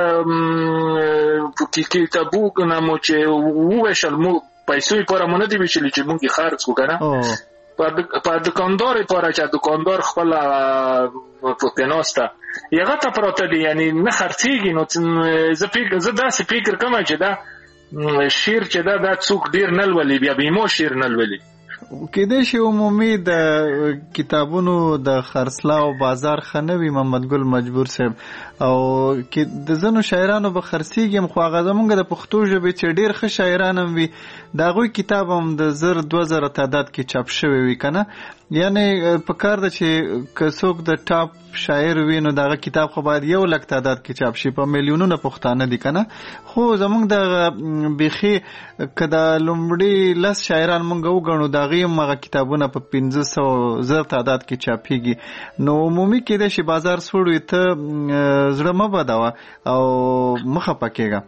کتابونه مو چې وویشل، مو پیسو لپاره مو نه دي ویشلي چې مونږ یې خرڅ کړو که نه، په دکاندار لپاره چې دکاندار خپله پکې ناسته هغه ته پراته دي، یعنی نه خرڅېږي. نو زه داسې فکر کوم چې دا شعر چې دا دا څوک ډېر نه لولي، بیا بیمو شعر نه لولي. کېدای شي عمومي د کتابونو د خرڅلاو بازار ښه نه وي محمد ګل مجبور صاحب، او د ځینو شاعرانو به خرڅېږي هم، خو هغه زمونږ د پښتو ژبې چې ډېر ښه شاعران هم وي، د هغوی کتاب هم د زر دوه زره تعداد کې چاپ شوی وي که نه. یعنې په کار ده چې که څوک د ټاپ شاعر وي نو دغه کتاب خو باید یو لک تعداد کې چاپ شي، په میلیونونه پښتانه دي که نه. خو زمونږ د بیخي که د لومړي لس شاعران مونږ وګڼو، د هغې هم هغه کتابونه په پنځه سوه زر تعداد کې چاپېږي. نو عمومي کېدای شي بازار سوړ وي، ته زړه مه بدوه او مه خفه کېږه.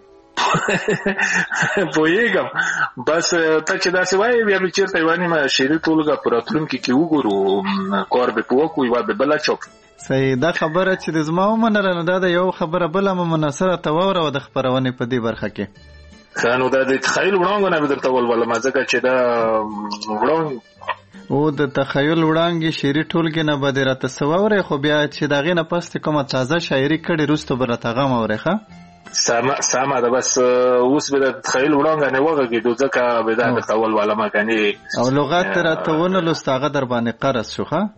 پوهېږم، بس ته چې داسې وایې بیا به چېرته یوه نیمه شعري ټولګه په راتلونکي کې وګورو، کار به په وکړو، یوه به بله چاپ. صحیح. دا خبره چې د زما ومنله، نو دا د یو خبره بله مه مناصره ته واوره د خپرونې په دې برخه کې. ښه، نو دا د تخیل وړانګو نه به درته ولولم، ځکه چې دا وړانګ او د تخیل وړانګې شعري ټولګې نه به دې راته څه واورئ، خو بیا چې د هغې نه پس چې کومه تازه شاعري کړې وروسته به راته غم اورئ. ښه سمه سمه ده، بس اوس به د تخیل وړانګه نه وغږېدو ځکه به دا درته ولولمه کنې او لغات راته ونه لوست هغه در باندې قرض شو. ښه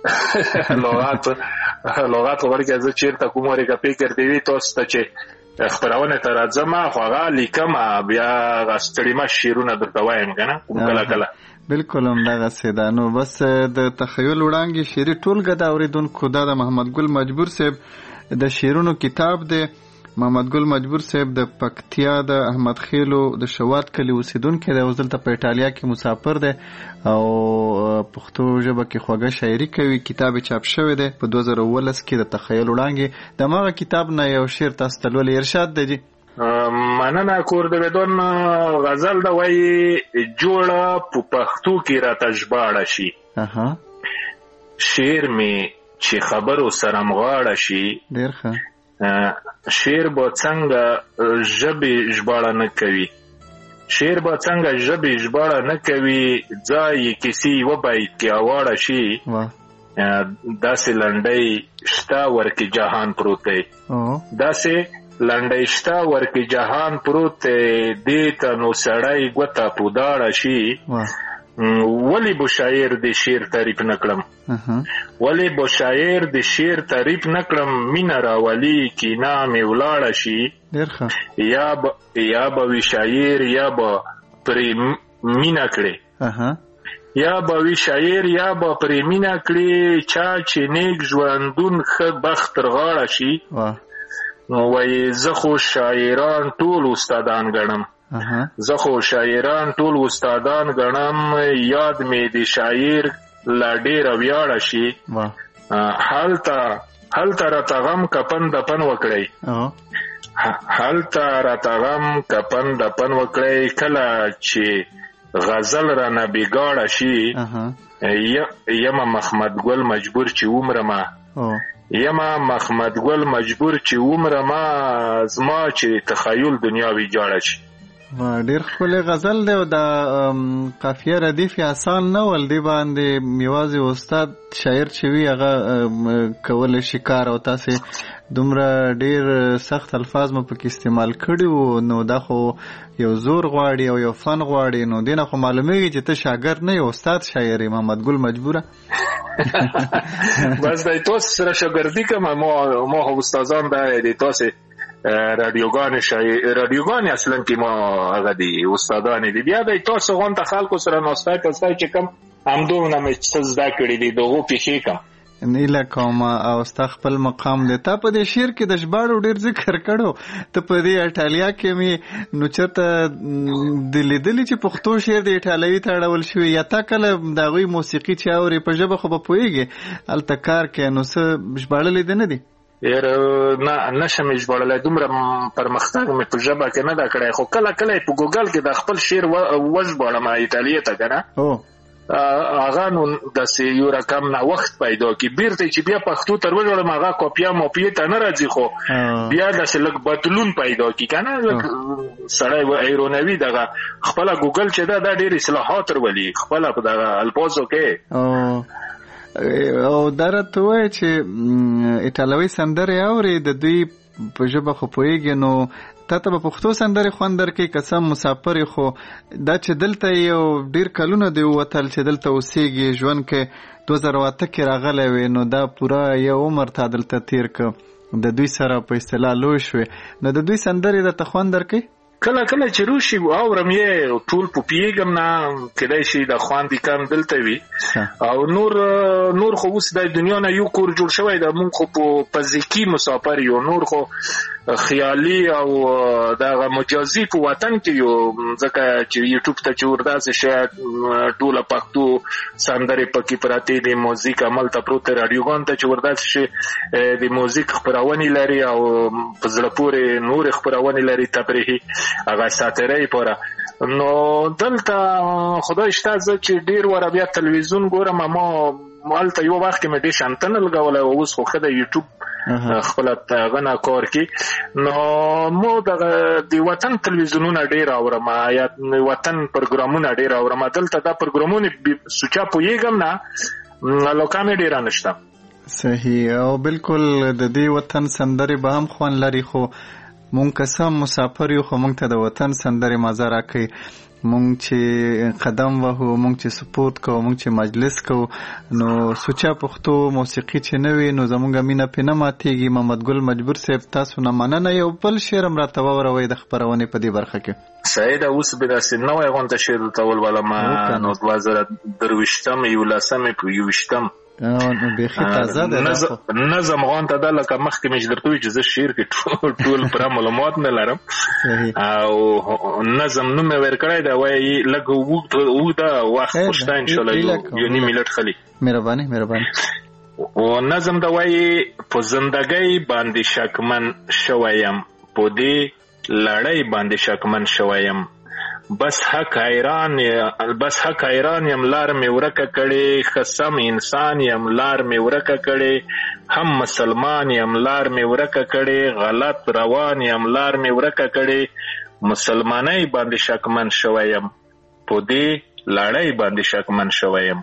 لغات لغات ورکه زه چیرته کوم ورکه فکر دی وی تاسو ته چې خبرونه تر ځما خو هغه لیکم بیا غستړی ما شیرونه درته وایم کنه کله کله. بالکل هم دغه سیده. نو بس د تخیل وړانګې شعري ټولګه د اورېدونکو دا د محمد ګل مجبور صاحب د شعرونو کتاب دی. محمد ګل مجبور صاحب د پکتیا د احمد خیلو د شوات کلی اوسیدونکی دی، اوس دلته په ایټالیا کې مسافر دی او پښتو ژبه کې خوږه شاعري کوي. کتاب چاپ شوی دی په دوه زره اوولس کې د تخیل وړانګې. د هغه کتاب نه یو شعر تاسو ته لولئ. ارشاد دی جی. مننه کور د بدون غزل دا وایي جوړه په پښتو کې راته ژباړه شي. اها شعر می چې خبرو سره مغاړه شي. ډېر ښه. شعر به څنګه ژبې ژباړه نه کوي، شعر به څنګه ژبې ژباړه نه کوي، ځای کیسې یوه بیت کې اواړه شي. داسې لنډۍ شته ورکې جهان پروت دی، داسې لنډۍ شته ورکې جهان پروت دی، دې ته نو سړی ګوته په داړه شي. ولی به شاعر د شعر تعریف نکړم، ولی به شاعر د شعر تعریف نکړم، مینه راولي کینا مې ولاړه شي. یا به یا به وي شاعر یا به پرې مینه کړې، یا به وي شاعر یا به پرې مینه کړې، چا چې نیک ژوندون ښه بخت تر غاړه شي. وایي زه خو شاعران ټول استادان ګڼم، زه خو شاعران ټول استادان ګڼم، یاد مې د شاعر لا ډېره ویاړه شي. هلته هلته راته غم کپن دپن وکړئ، هلته راته غم کپن دپن وکړئ، کله چې غزل رانه بېګاړه شي. یمه محمد ګل مجبور چې ومرمه، یمه محمد ګل مجبور چې ومرمه، زما چې تخیل دنیا ویجاړه شي. ډیر ښکلی غزل دی او دا قافیه ردیف یې آسان نه ول، دی باندې یوازې استاد شاعر چې وي هغه کولی شي کار، او تاسې دومره ډیر سخت الفاظ مو پکې استعمال کړي وو. نو دا خو یو زور غواړي او یو فن غواړي، نو دې نه خو معلومیږي چې ته شاګرد نه یې، استاد شاعر یې. محمد ګل مجبوره بس د تاسو سره شاګردي کوم، ما خو استادان د تاسو رادیوګان شای رادیوګان اصلا کې ما هغه دي استادان دي، بیا د تاسو غونډه خلکو سره نوستای پستای چې کوم همدومره مې څه زده کړي دي دغه پیښې کوم نیله کوم او ستا خپل مقام دی. تا په دې شعر کې د ژباړو ډېر ذکر کړو، ته په دې ایټالیا کې مې نو چېرته د لیدلي چې پښتو شعر د ایټالوي ته اړول شوی، یا تا کله د هغوی موسیقي چې اورې په ژبه خو به پوهېږې هلته کار کوې، نو څه ژباړلي دې نه دي؟ یار نه نشم ژباړلی، دومره پرمختګ مې په ژبه کې نه ده کړی، خو کله کله په ګوګل کې د خپل شعر وژباړم ایټالیې ته که نه، هغه نو داسې یو رقم نه وخت پیدا کړي، بیرته چې بیا پښتو ته وژباړم هغه کاپیا ماپیې ته نه راځي، خو بیا داسې لږ بدلون پیدا کړي که نه، سړی حیرانوي دغه خپله ګوګل چې ده دا ډېر اصلاحات راولي خپله په دغه الفاظو کې. او دا راته وایي چې ایټالوي سندرې اورې د دوی په ژبه خو پوهېږي، نو تا ته به پښتو سندرې خوند درکوي که څه مسافر یې، خو دا چې دلته یو ډېر کلونه دی ووتل چې دلته اوسېږي، ژوند کې دوه زره اته کې راغلی وې، نو دا پوره یو عمر تا دلته تېر که د دوی سره په اصطلاح لوی شوې، نو د دوی سندرې درته خوند درکوي؟ کله کله چې روشي اورم یې ټول په پیږم نه، کېدای شي د خواندې کم دلته وي، او نور نور خو اوس د دنیا نه یو کور جوړ شوی ده، مونږ خو په فزیکي مسافر یو، نور خو خیالي او دغه مجازي په وطن کې یو، ځکه چې یوټیوب ته چې ورداسې شی ټوله پښتو سندرې پکې پراتې دي، موزیک هملته پروت دی، راډیوګان ته چې ورداسې شي د موزیک خپرونې لري او په زړه پورې نورې خپرونې لري تفریحي هغه ساتیرۍ پوره. نو دلته خدای شته زه چې ډېر واره بیا تلویزیون ګورم، ما هلته یو وخت کې مې ډېر شانتنه لګولی، اوس خو ښه ده یوټیوب خپل غنا کور کې نو مو د وطن تلویزیونونه ډیر اورم یا وطن پروګرامونه ډیر اورم دلته دا پروګرامونه سوچا پویګم نه لوکامه ډیر نشته صحیح او بالکل د دې وطن سندري به هم خوان لري خو مونږ قسم مسافر یو خو مونږ ته د وطن سندري مزه راکړي مونږ چې قدم وهو مونږ چې سپورت کوو مونږ چې مجلس کوو نو سوچا پښتو موسیقي چې نه وي نو زمونږ مینه پې نه ماتېږي. محمد ګل مجبور صاحب تاسو نه مننه یو بل شعر هم راته واوروئ د خپرونې په دې برخه کې. صحیح ده اوس به داسې نوی غونډه شعر درته ولولم نو دوه زره درویشتم یولسمې په یوویشتم نو بیخي تازه ده نظم غونډه ده لکه مخکې مې چې درته وایي چې زه شعر کې ټول پوره معلومات نه لرم او نظم نوم یې ورکړی دی وایي لږ اوږده وخت پوشته انشاءالله یو نیم ملت خلی مهرباني مهرباني و نظم ده وایي په زندګۍ باندې شکمن شویم په دې لړۍ باندې شکمن شویم بس حق حیران بس حق حیران یم لار می ورکه کړي خصم انسان یم لار می ورکه کړي هم مسلمان یم لار می ورکه کړي غلط روان یم لار می ورکه کړي مسلمانای باندې شکمن شویم په دې لړۍ باندې شکمن شویم.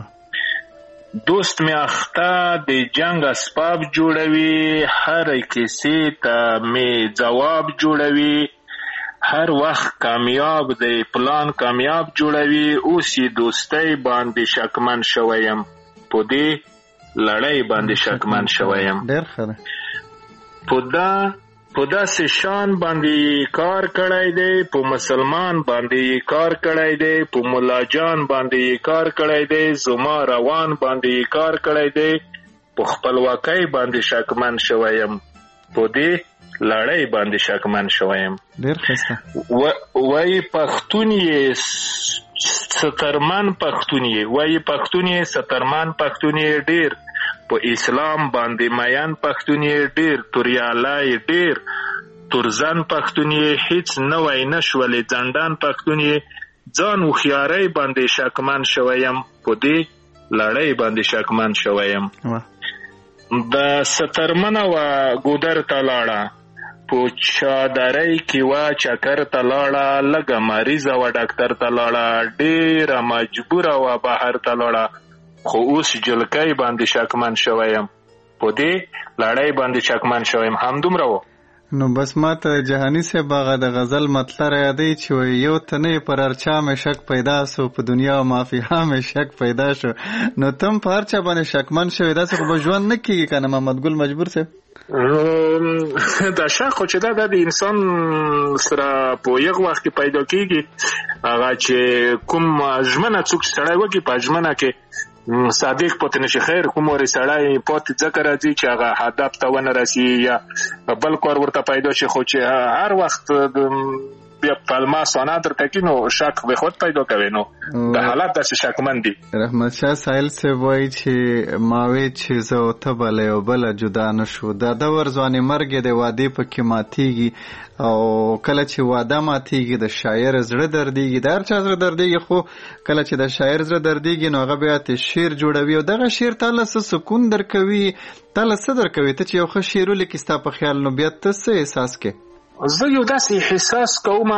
دوست می اخته د جنگ اسباب جوړوي هر کیسې ته می جواب جوړوي هر وخت کامیاب دی پلان کامیاب جوړوي اوس یې دوستۍ باندې شکمن شویم په دې لړۍ باندې شکمن شویم. ډېر ښه ده په دا په داسې شان باندې کار کړی دی په مسلمان باندې کار کړی دی په ملاجان باندې کار کړی دی زما روان باندې کار کړی دی په خپلواکۍ باندې شکمن شویم په دې لړۍ باندې شکمن شویم. ډېر ښه وایي پښتون یې سترمن پښتون یې وایي پښتون یې سترمن پښتون یې ډېر په اسلام باندې میان پښتون یې ډېر توریالی ډېر تورزن پښتون یې هیڅ نوی نشولې ځنډان پښتون یې ځان هوښیارۍ باندې شکمن شویم په دې لړۍ باندې شکمن شویم. د سترمنه و ګودر ته لاړه په چادرۍ کې وا چکر ته لاړه لږه مریضه وه ډاکټر ته لاړه ډېره مجبوره وه بهر ته لاړه خو اوس جلکۍ باندې شکمن شویم په دې لړۍ باندې شکمن شویم. همدومره و نو بس ما ته جهاني صاحب هغه د غزل مطلع یادوي چې یو ته نه پر هرچا مې شک پیدا سو په دنیا او مافیها مې شک پیدا شو نو تم په هرچا باندې شکمن شوې داسې خو به ژوند نه کېږي که نه محمد ګل مجبور صاحب دا شک خو چې دا د انسان سره په یو وخت کې پیدا کېږي هغه چې کوم ژمنه څوک سړی وکړي په ژمنه کې صادق پته نشي خیر کوم ور سړی پات ذکر راځي چې هغه هدف ته ونه رسي یا بل کار ورته پیدا شي خو چې هر وخت بیا پالما سانا درته کې نو شک به خود پیدا کوي نو د حالت داسې شکمن دي. رحمت شاه سایل صاحب وایي چې ماوي چې زه او ته بله یو بله جدا نه شو دا دور ځوانې مرګ د وادې پکې ماتېږي او کله چې واده ماتېږي د شاعر زړه دردېږي د هر چا زړه دردېږي خو کله چې د شاعر زړه دردېږي نو هغه بیا ته شعر جوړوي او دغه شعر تاله څه سکون درکوي تاله څه درکوي ته چې یو ښه شعر ولیکې ستا په خیال نو بیا ته څه احساس کې زه یو داسې احساس کوم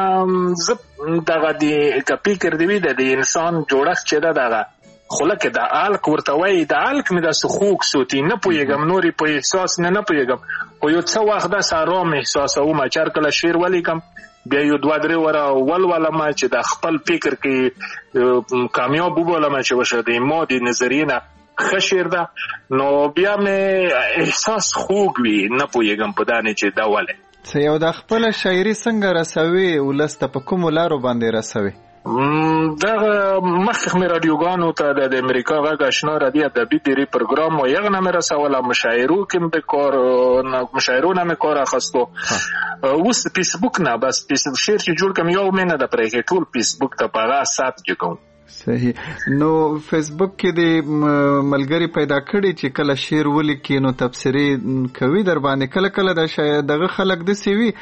زه دغه د که فکر دی وي د انسان جوړښت چې ده دغه خو لکه د الک ورته وایي د الک مې داسې خوږ صوتي نه پوهېږم نور یې په احساس نه نه پوهېږم خو یو څه وخت داسې ارام احساسوم چې هر کله شعر ولیکم بیا یو دوه درې وره ولولم چې د خپل فکر کې کامیاب وبولم چې وشه د ما د نظریې نه ښه شعر ده نو بیا مې احساس خوږ وي نه پوهېږم په دا نه چې دا ولې څه یو د خپله شاعري څنګه رسوي ولس ته په کومو لارو باندې رسوي دغه مخکې مې راډیوګانو ته د امریکا غږ اشنا رادیو ادبي ډېرې پروګرام و هغه نه مې رسوله مشاعرو کې مې کار مشاعرو نه مې کار اخیستو اوس فیسبوک نه بس شعر چې جوړ کړم یو مې نه ده پرېښی ټول فیسبوک ته په هغه سات کې کوم. صحیح نو فیسبوک کې د ملګری پیدا کړي چې کله شعر ولیکي نو تبصرې کوي در باندې کله کله د شاید دغه خلک داسې وي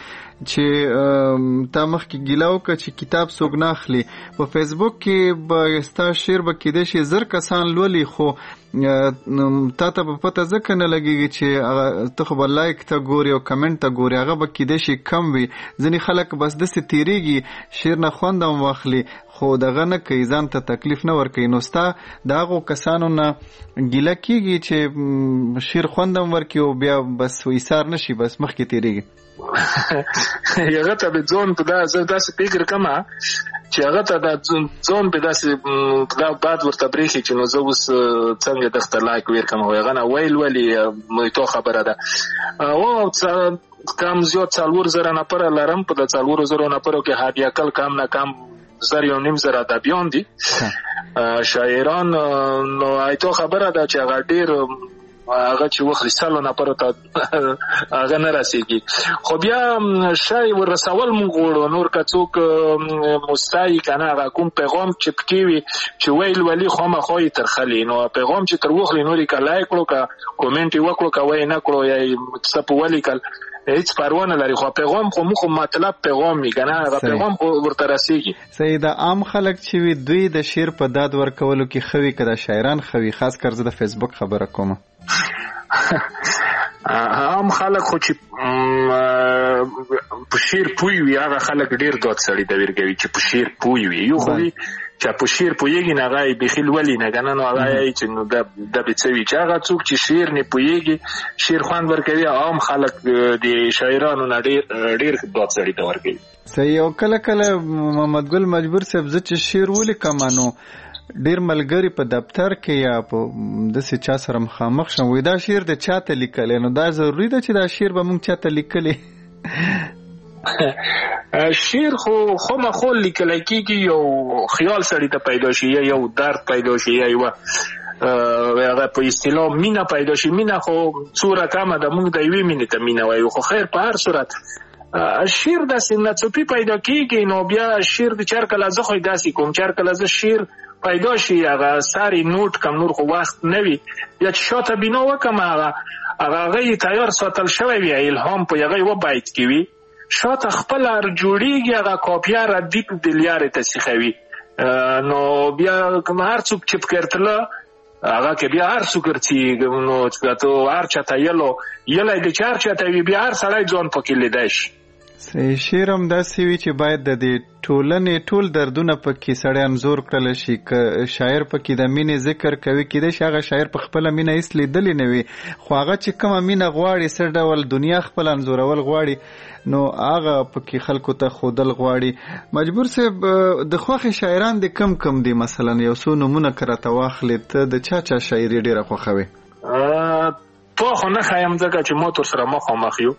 چې تا مخکې ګیله وکړه چې کتاب څوک نه اخلي په فیسبوک کې به ستا شعر به کیدای شي زر کسان لولي خو تا ته په پته ځکه نه لګیږي چې ته خو به لایک ته ګوري او کمنټ ته ګوري، هغه به کیدای شي کم وي. ځینې خلک بس داسې تیریږي شعر نه خوند هم واخلي خو دغه نه کوي، ځان ته تکلیف نه ورکوي. نو ستا د هغو کسانو نه ګیله کېږي چې شعر خوند هم ورکوي او بیا بس ایثار نه شي، بس مخکې تیریږي. هغه ته به ځون په داسې فکر کومه چې هغه ته د ځون په داسې دا بعد ورته برېښي چې نو زه اوس څنګه دغته لایک ورکوم. هغه نه ویل ولې تو خبره ده او کم زیات څلور زره نفره لرم، په د څلورو زرو نفرو کې حد اقل کم نه کم زر یو نیم زره ادیبان دي شاعران. نو ایتو خبره ده چې هغه ډېر هغه چې وخت سالو نه پرته هغه نه راسيږي، خو بیا شای ورسول مونږ غواړو نور که څوک مستای کنه هغه کوم پیغام چې پکې وي چې ویل ولی خو ما خو تر خلی نو پیغام چې تر وخت نوري کا لایک کړو کا کومنټ وکړو کا وای نه کړو یا څه په ولی کل هیڅ پروا نه لري، خو پیغام خو مخ مطلب پیغام می کنه هغه پیغام ورته راسيږي. سید عام خلک چې وي دوی د شعر په داد ورکولو کې خوي کړه شاعران خوي، خاص کر زه د فیسبوک خبره کوم. عام خلک خو چې په شعر پوي وي هغه خلک ډیر دوت سړي د ورګوي چې په شعر پوي وي، یو خو چې په شعر پويږي نه غي بخیل ولي نه کنه نو هغه چې نو د د بيڅوي چې هغه څوک چې شعر نه پويږي شعر خوان ورکوي. عام خلک د شاعرانو نه ډیر ډیر دوت سړي ته ورګوي. صحیح. او کله کله محمد ګل مجبور صاحب زه چې شعر ولیکم نو ډیر ملګری په دفتر کې یا په داسې چا سره مخامخ شم وای دا شعر د چاته لیکلی، نو دا ضروري ده چې دا شعر به مونږ چاته لیکلی؟ شعر خو خو ما خو لیکلی کېږي یو خیال سړي ته پیدا شي یا یو درد پیدا شي یا یوه هغه په اصطلاح مینه پیدا شي. مینه خو څو رقمه ده، مونږ د یوې مینې ته مینه وایو، خو خیر په هر صورت شعر داسې ناڅاپي پیدا کېږي. نو بیا شعر د چار کله زه خو داسې کوم چار کله زه شعر پیدا شي هغه ساری نوٹ کم نور خو وخت نوي یا چې شاته بنا وکم هغه هغه غي تیار ساتل شوی وي الهام په هغه و بایت کی وي شاته خپل ار جوړیږي هغه کاپیا را دیپ دلیار تسخوي. نو بیا کوم هر څوک چې فکرتله هغه کې بیا هر څوک چې نو چې ته هر چاته یلو یلای د چار چاته بیا هر سړی ځون پکې لیدای شي. شعر هم داسې وي چې باید د دې ټولنې ټول دردونه پکې سړی انځور کړلی شي. که شاعر پکې د مینې ذکر کوي کیدای شي هغه شاعر په خپله مینه هېڅ لیدلې نه وي، خو هغه چې کومه مینه غواړي څه ډول دنیا خپل انځورول غواړي نو هغه پکې خلکو ته ښودل غواړي. مجبور صاحب د خوښې شاعران د کم کم دي؟ مثلا یو څو نومونه که راته واخلې، ته د چا چا شاعري ډېره خوښوې؟ په خو نه خایم ځکه چې ما تر سره مخامخ یو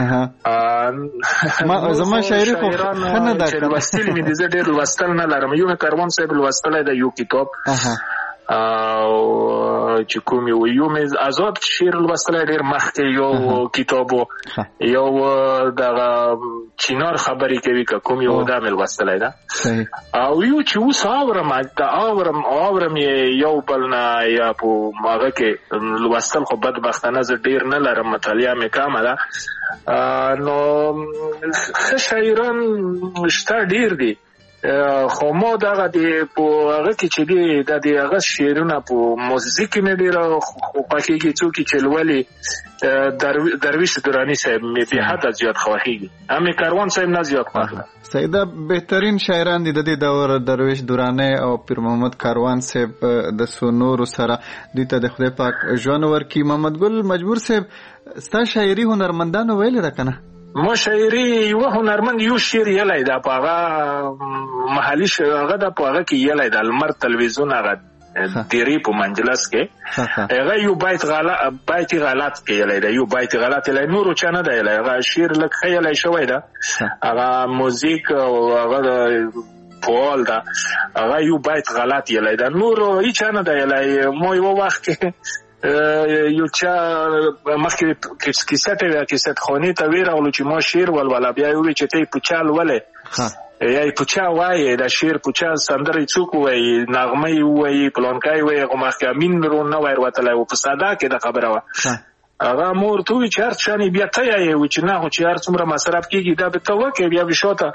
زما شاعري خو ښه نه ده چې لوستل مې دي، زه ډېر لوستل نه لرم. یو مې کاروان صاحب لوستلی ده یو کتاب او چې کوم یو یو مې آزاد شعر لوستلی ډېر مخکې یو کتاب یو دغه چینار خبرې کوي که کوم یو دا مې لوستلی ده او یو چې اوس اورم اورم اورم یو بل نه یا په هغه کې لوستل خو بدبختانه زه ډېر نه لرم، مطالعه مې کمه ده. نو ښه شاعران شته ډېر دي، خو ما دغه د په هغه کې چې دی د د هغه شعرونه په موزیک مې ډېره خوښېږي. څوک چې لولي درویش دراني صاحب مې بې حده زیات خوښېږي، همې کاروان صاحب نه زیات خوښ. سیده بهترین شاعران دي د دې دور درویش دراني او پیر محمد کاروان صاحب د څو نورو سره دوی ته د خدای پاک ژوند ورکړي. محمد ګل مجبور صاحب ستا شاعري هنرمندانو ویلې ده که نه؟ ما شاعري یو هنرمند یو شعر یلی ده په هغه محلي هغه ده په هغه کې یلی ده المر تلویزیون هغه دیری په منجلس کې هغه یو بیت غلط بیت غلط کې یلی ده یو بیت غلط یلی نورو چا نه ده یلی هغه شعر لږ ښه یلی شوی ده هغه موزیک او هغه فعال ده هغه یو بیت غلط یلی ده نورو هیچ نه ده یلی. ما یو وخت کې یو چا مخکې کیسټ وی کیسټ خونی ته ویراولو چې ما شعر ولولا بیا وی چې ته پوچال ولې یا پوچا وای دا شعر پوچا سندرې څوک وای نغمه وای پلانکای وای هغه مخکې امین رو نه وای ورتلای او په ساده کې د خبره و هغه مور تو چې هر چاني بیا ته یې و چې نه خو چې هر څومره مصرف کیږي دا به ته وکې بیا به شوته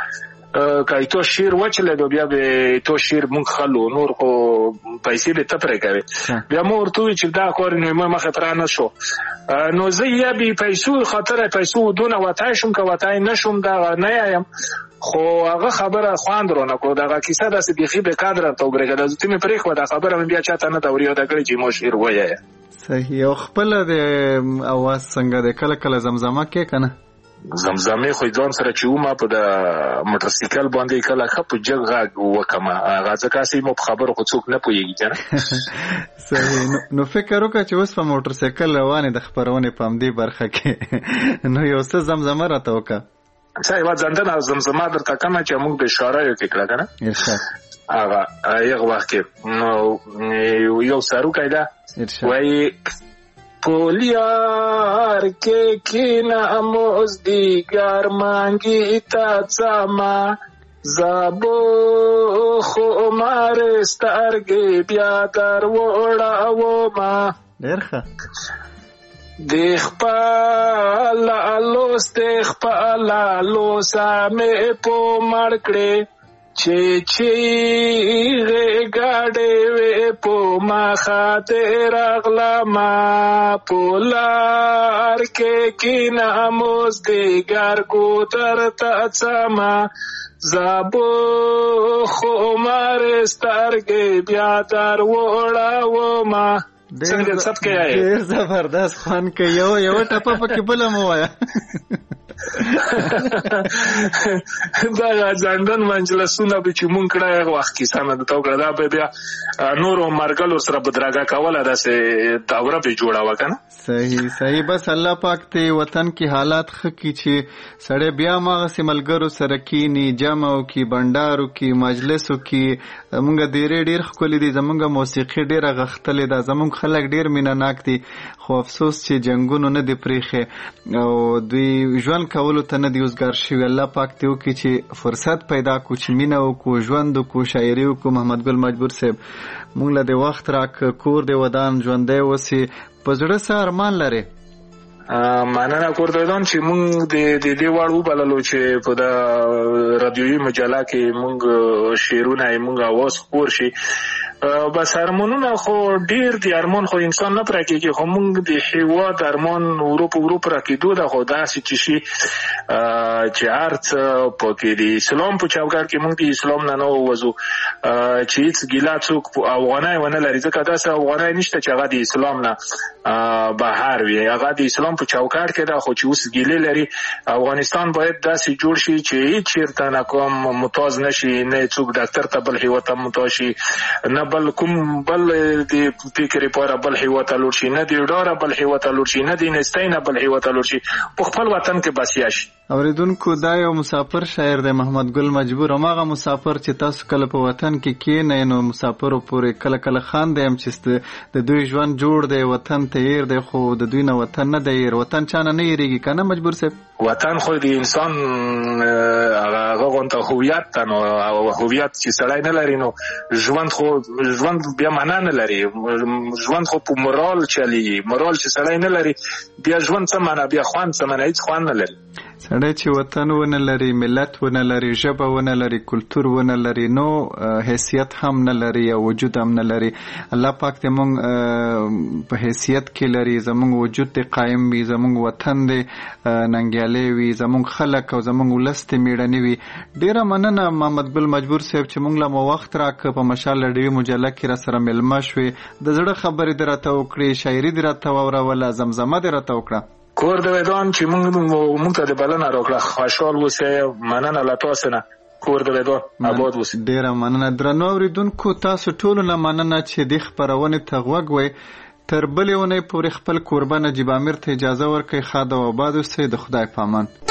کای تو شیر وچلې بیا به تو شیر مونږ خلو نور خو پیسې به تپره کوي بیا مو ورته چې دا کار نه مخه تر نه شو نو زه یا به پیسو خاطر پیسو دونه وتای شم که وتای نشم دا نه یم خو هغه خبره خواندرونه کو دا کیسه داسې بيخي به قدر ته وګرځي د تیمه پرې خو دا خبره مې بیا چاته نه دوري دا کړی چې مو شیر وایي صحیح او خپل د اواز څنګه د کله کله زمزمه کې کنه زمزمه خو ځان سره چې ومه په د موټر سایکل باندې کله خپ جګ غاګ وکما غاځه کاسي مو خبره خو څوک نه پويږي کنه صحیح نو فکر وکړه چې اوس په موټر سایکل روانه د خبرونه پام دی برخه کې نو یو څه زمزمه راته وکړه صحیح وا ځندنه زمزمه درته کومه چې موږ به اشاره یو کې کړه کنه ارشاد هغه یو وخت کې نو یو سارو کایدا وای پولیار کې کینا مزدیګار مانګی تا څما زابو خو مار ستارګې بیا در وړه و ما درخه دیخ پالا لوس دیخ پالا لوسامه پو مړکړې چې چې غاډې وې په ما خاطر اغلا ما پولار کې کینا موز دی ګر کو تر تڅما زابو خو مار ستارګې بیا در وړه و ما څنګه څه کوي ډېر زبردست خوان کوي یو یو ټپه پکې بل مو وایا دا ځندن منجلسونه به چې مونږ کړه هغه وخت کې سم د تو کړه دا به بیا نور مرګلو سره بدراګه کوله داسې داوره به جوړاوه کنه صحیح صحیح بس الله پاک ته وطن کې حالات خکې چې سړی بیا ماغه سیملګرو سره کینی جمع او کې بندارو کې مجلسو کې مونږ ډېر ډېر خولې دي زمونږ موسیقي ډېره غختلې ده زمونږ خلک ډېر مینه ناک دي خو افسوس چې جنگونو نه دی پریخه او دوی ژوند کولو ته نه دی وزګار شوی الله پاک ته وکړي چې فرصت پیدا کو چې مینه وکړو ژوند وکړو شاعري وکړو محمد ګل مجبور صاحب مونږ له د وخت راک کور دی ودان ژوندی وسي په زړه څه ارمان لري مننه کوردان چې مونږ د د دې وړو بللو چې په د رادیوي مجله کې مونږ شعرونه مونږ اواز خور شي بس ارمانونه خو ډیر دي ارمان خو انسان نه پرکېږي خو مونږ د هیواد ارمان اروپ اروپ راکېدو د خو داسې چې شي چې ارت په کې د اسلام په چوکاټ کې مونږ د اسلام نه نو وځو چې هیڅ ګیلا څوک افغانای ونه لري ځکه داسې افغانای نشته چې هغه د اسلام نه بهر وي هغه د اسلام په چوکاټ کې دا خو چې اوس ګیلې لري افغانستان باید داسې جوړ شي چې هیڅ چیرته نه کوم متاز نشي نه څوک ډاکټر ته بل هیواد ته متاز شي نه بل کوم بل د فکر لپاره بل هیواد ته لور شي نه دی ډاره بل هیواد ته لور شي نه دی نستاینه بل هیواد ته لور شي په خپل وطن کې بسیا شي اوریدونکو دا یو مسافر شاعر دی محمد ګل مجبور هغه مسافر چې تاسو کله په وطن کې کېنئ نو مسافر پورې کله کله خاندم چې د دوی ژوند جوړ دی وطن ته ير دی خو د دوی نه وطن نه دی ير وطن چانه نه یریږي کنه مجبور صاحب وطن خو د انسان هغه غونته هویت ته نو هویت چې سړی نه لري نو ژوند خو ژوند بیا معنا نه لري ژوند خو په مورال چلی مورال چې سړی نه لري بیا ژوند څه معنا بیا خوان څه معنا هیڅ خوان نه لري سړی چې وطن ونه لري ملت ونه لري ژبه ونه لري کلتور ونه لري نو حیثیت هم نه لري او وجود هم نه لري الله پاک دې مونږ په حیثیت کې لري زمونږ وجود دې قایم وي زمونږ وطن دې ننګیالی وي زمونږ خلک او زمونږ ولس دې میړني وي ډیره مننه محمد ګل مجبور صاحب چې مونږ له مو وخت راک په مشال ډیوي مجله کې را سره ملما شوي د زړه خبرې درته وکړي شاعري درته ووروله زمزمه درته وکړه کور د ودان چې موږ موږ ته د بلنه راکړه خوشحال اوسئ مننه له تاسو نه کور د ودان آباد اوسئ ډیره مننه درنو اوریدونکو تاسو ټول نه مننه چې د خبرونه ته غوږ وئ تر بلې ونې پورې خپل قربان نجیب امیر ته اجازه ورکړئ خاده او آباد اوسئ د خدای پامان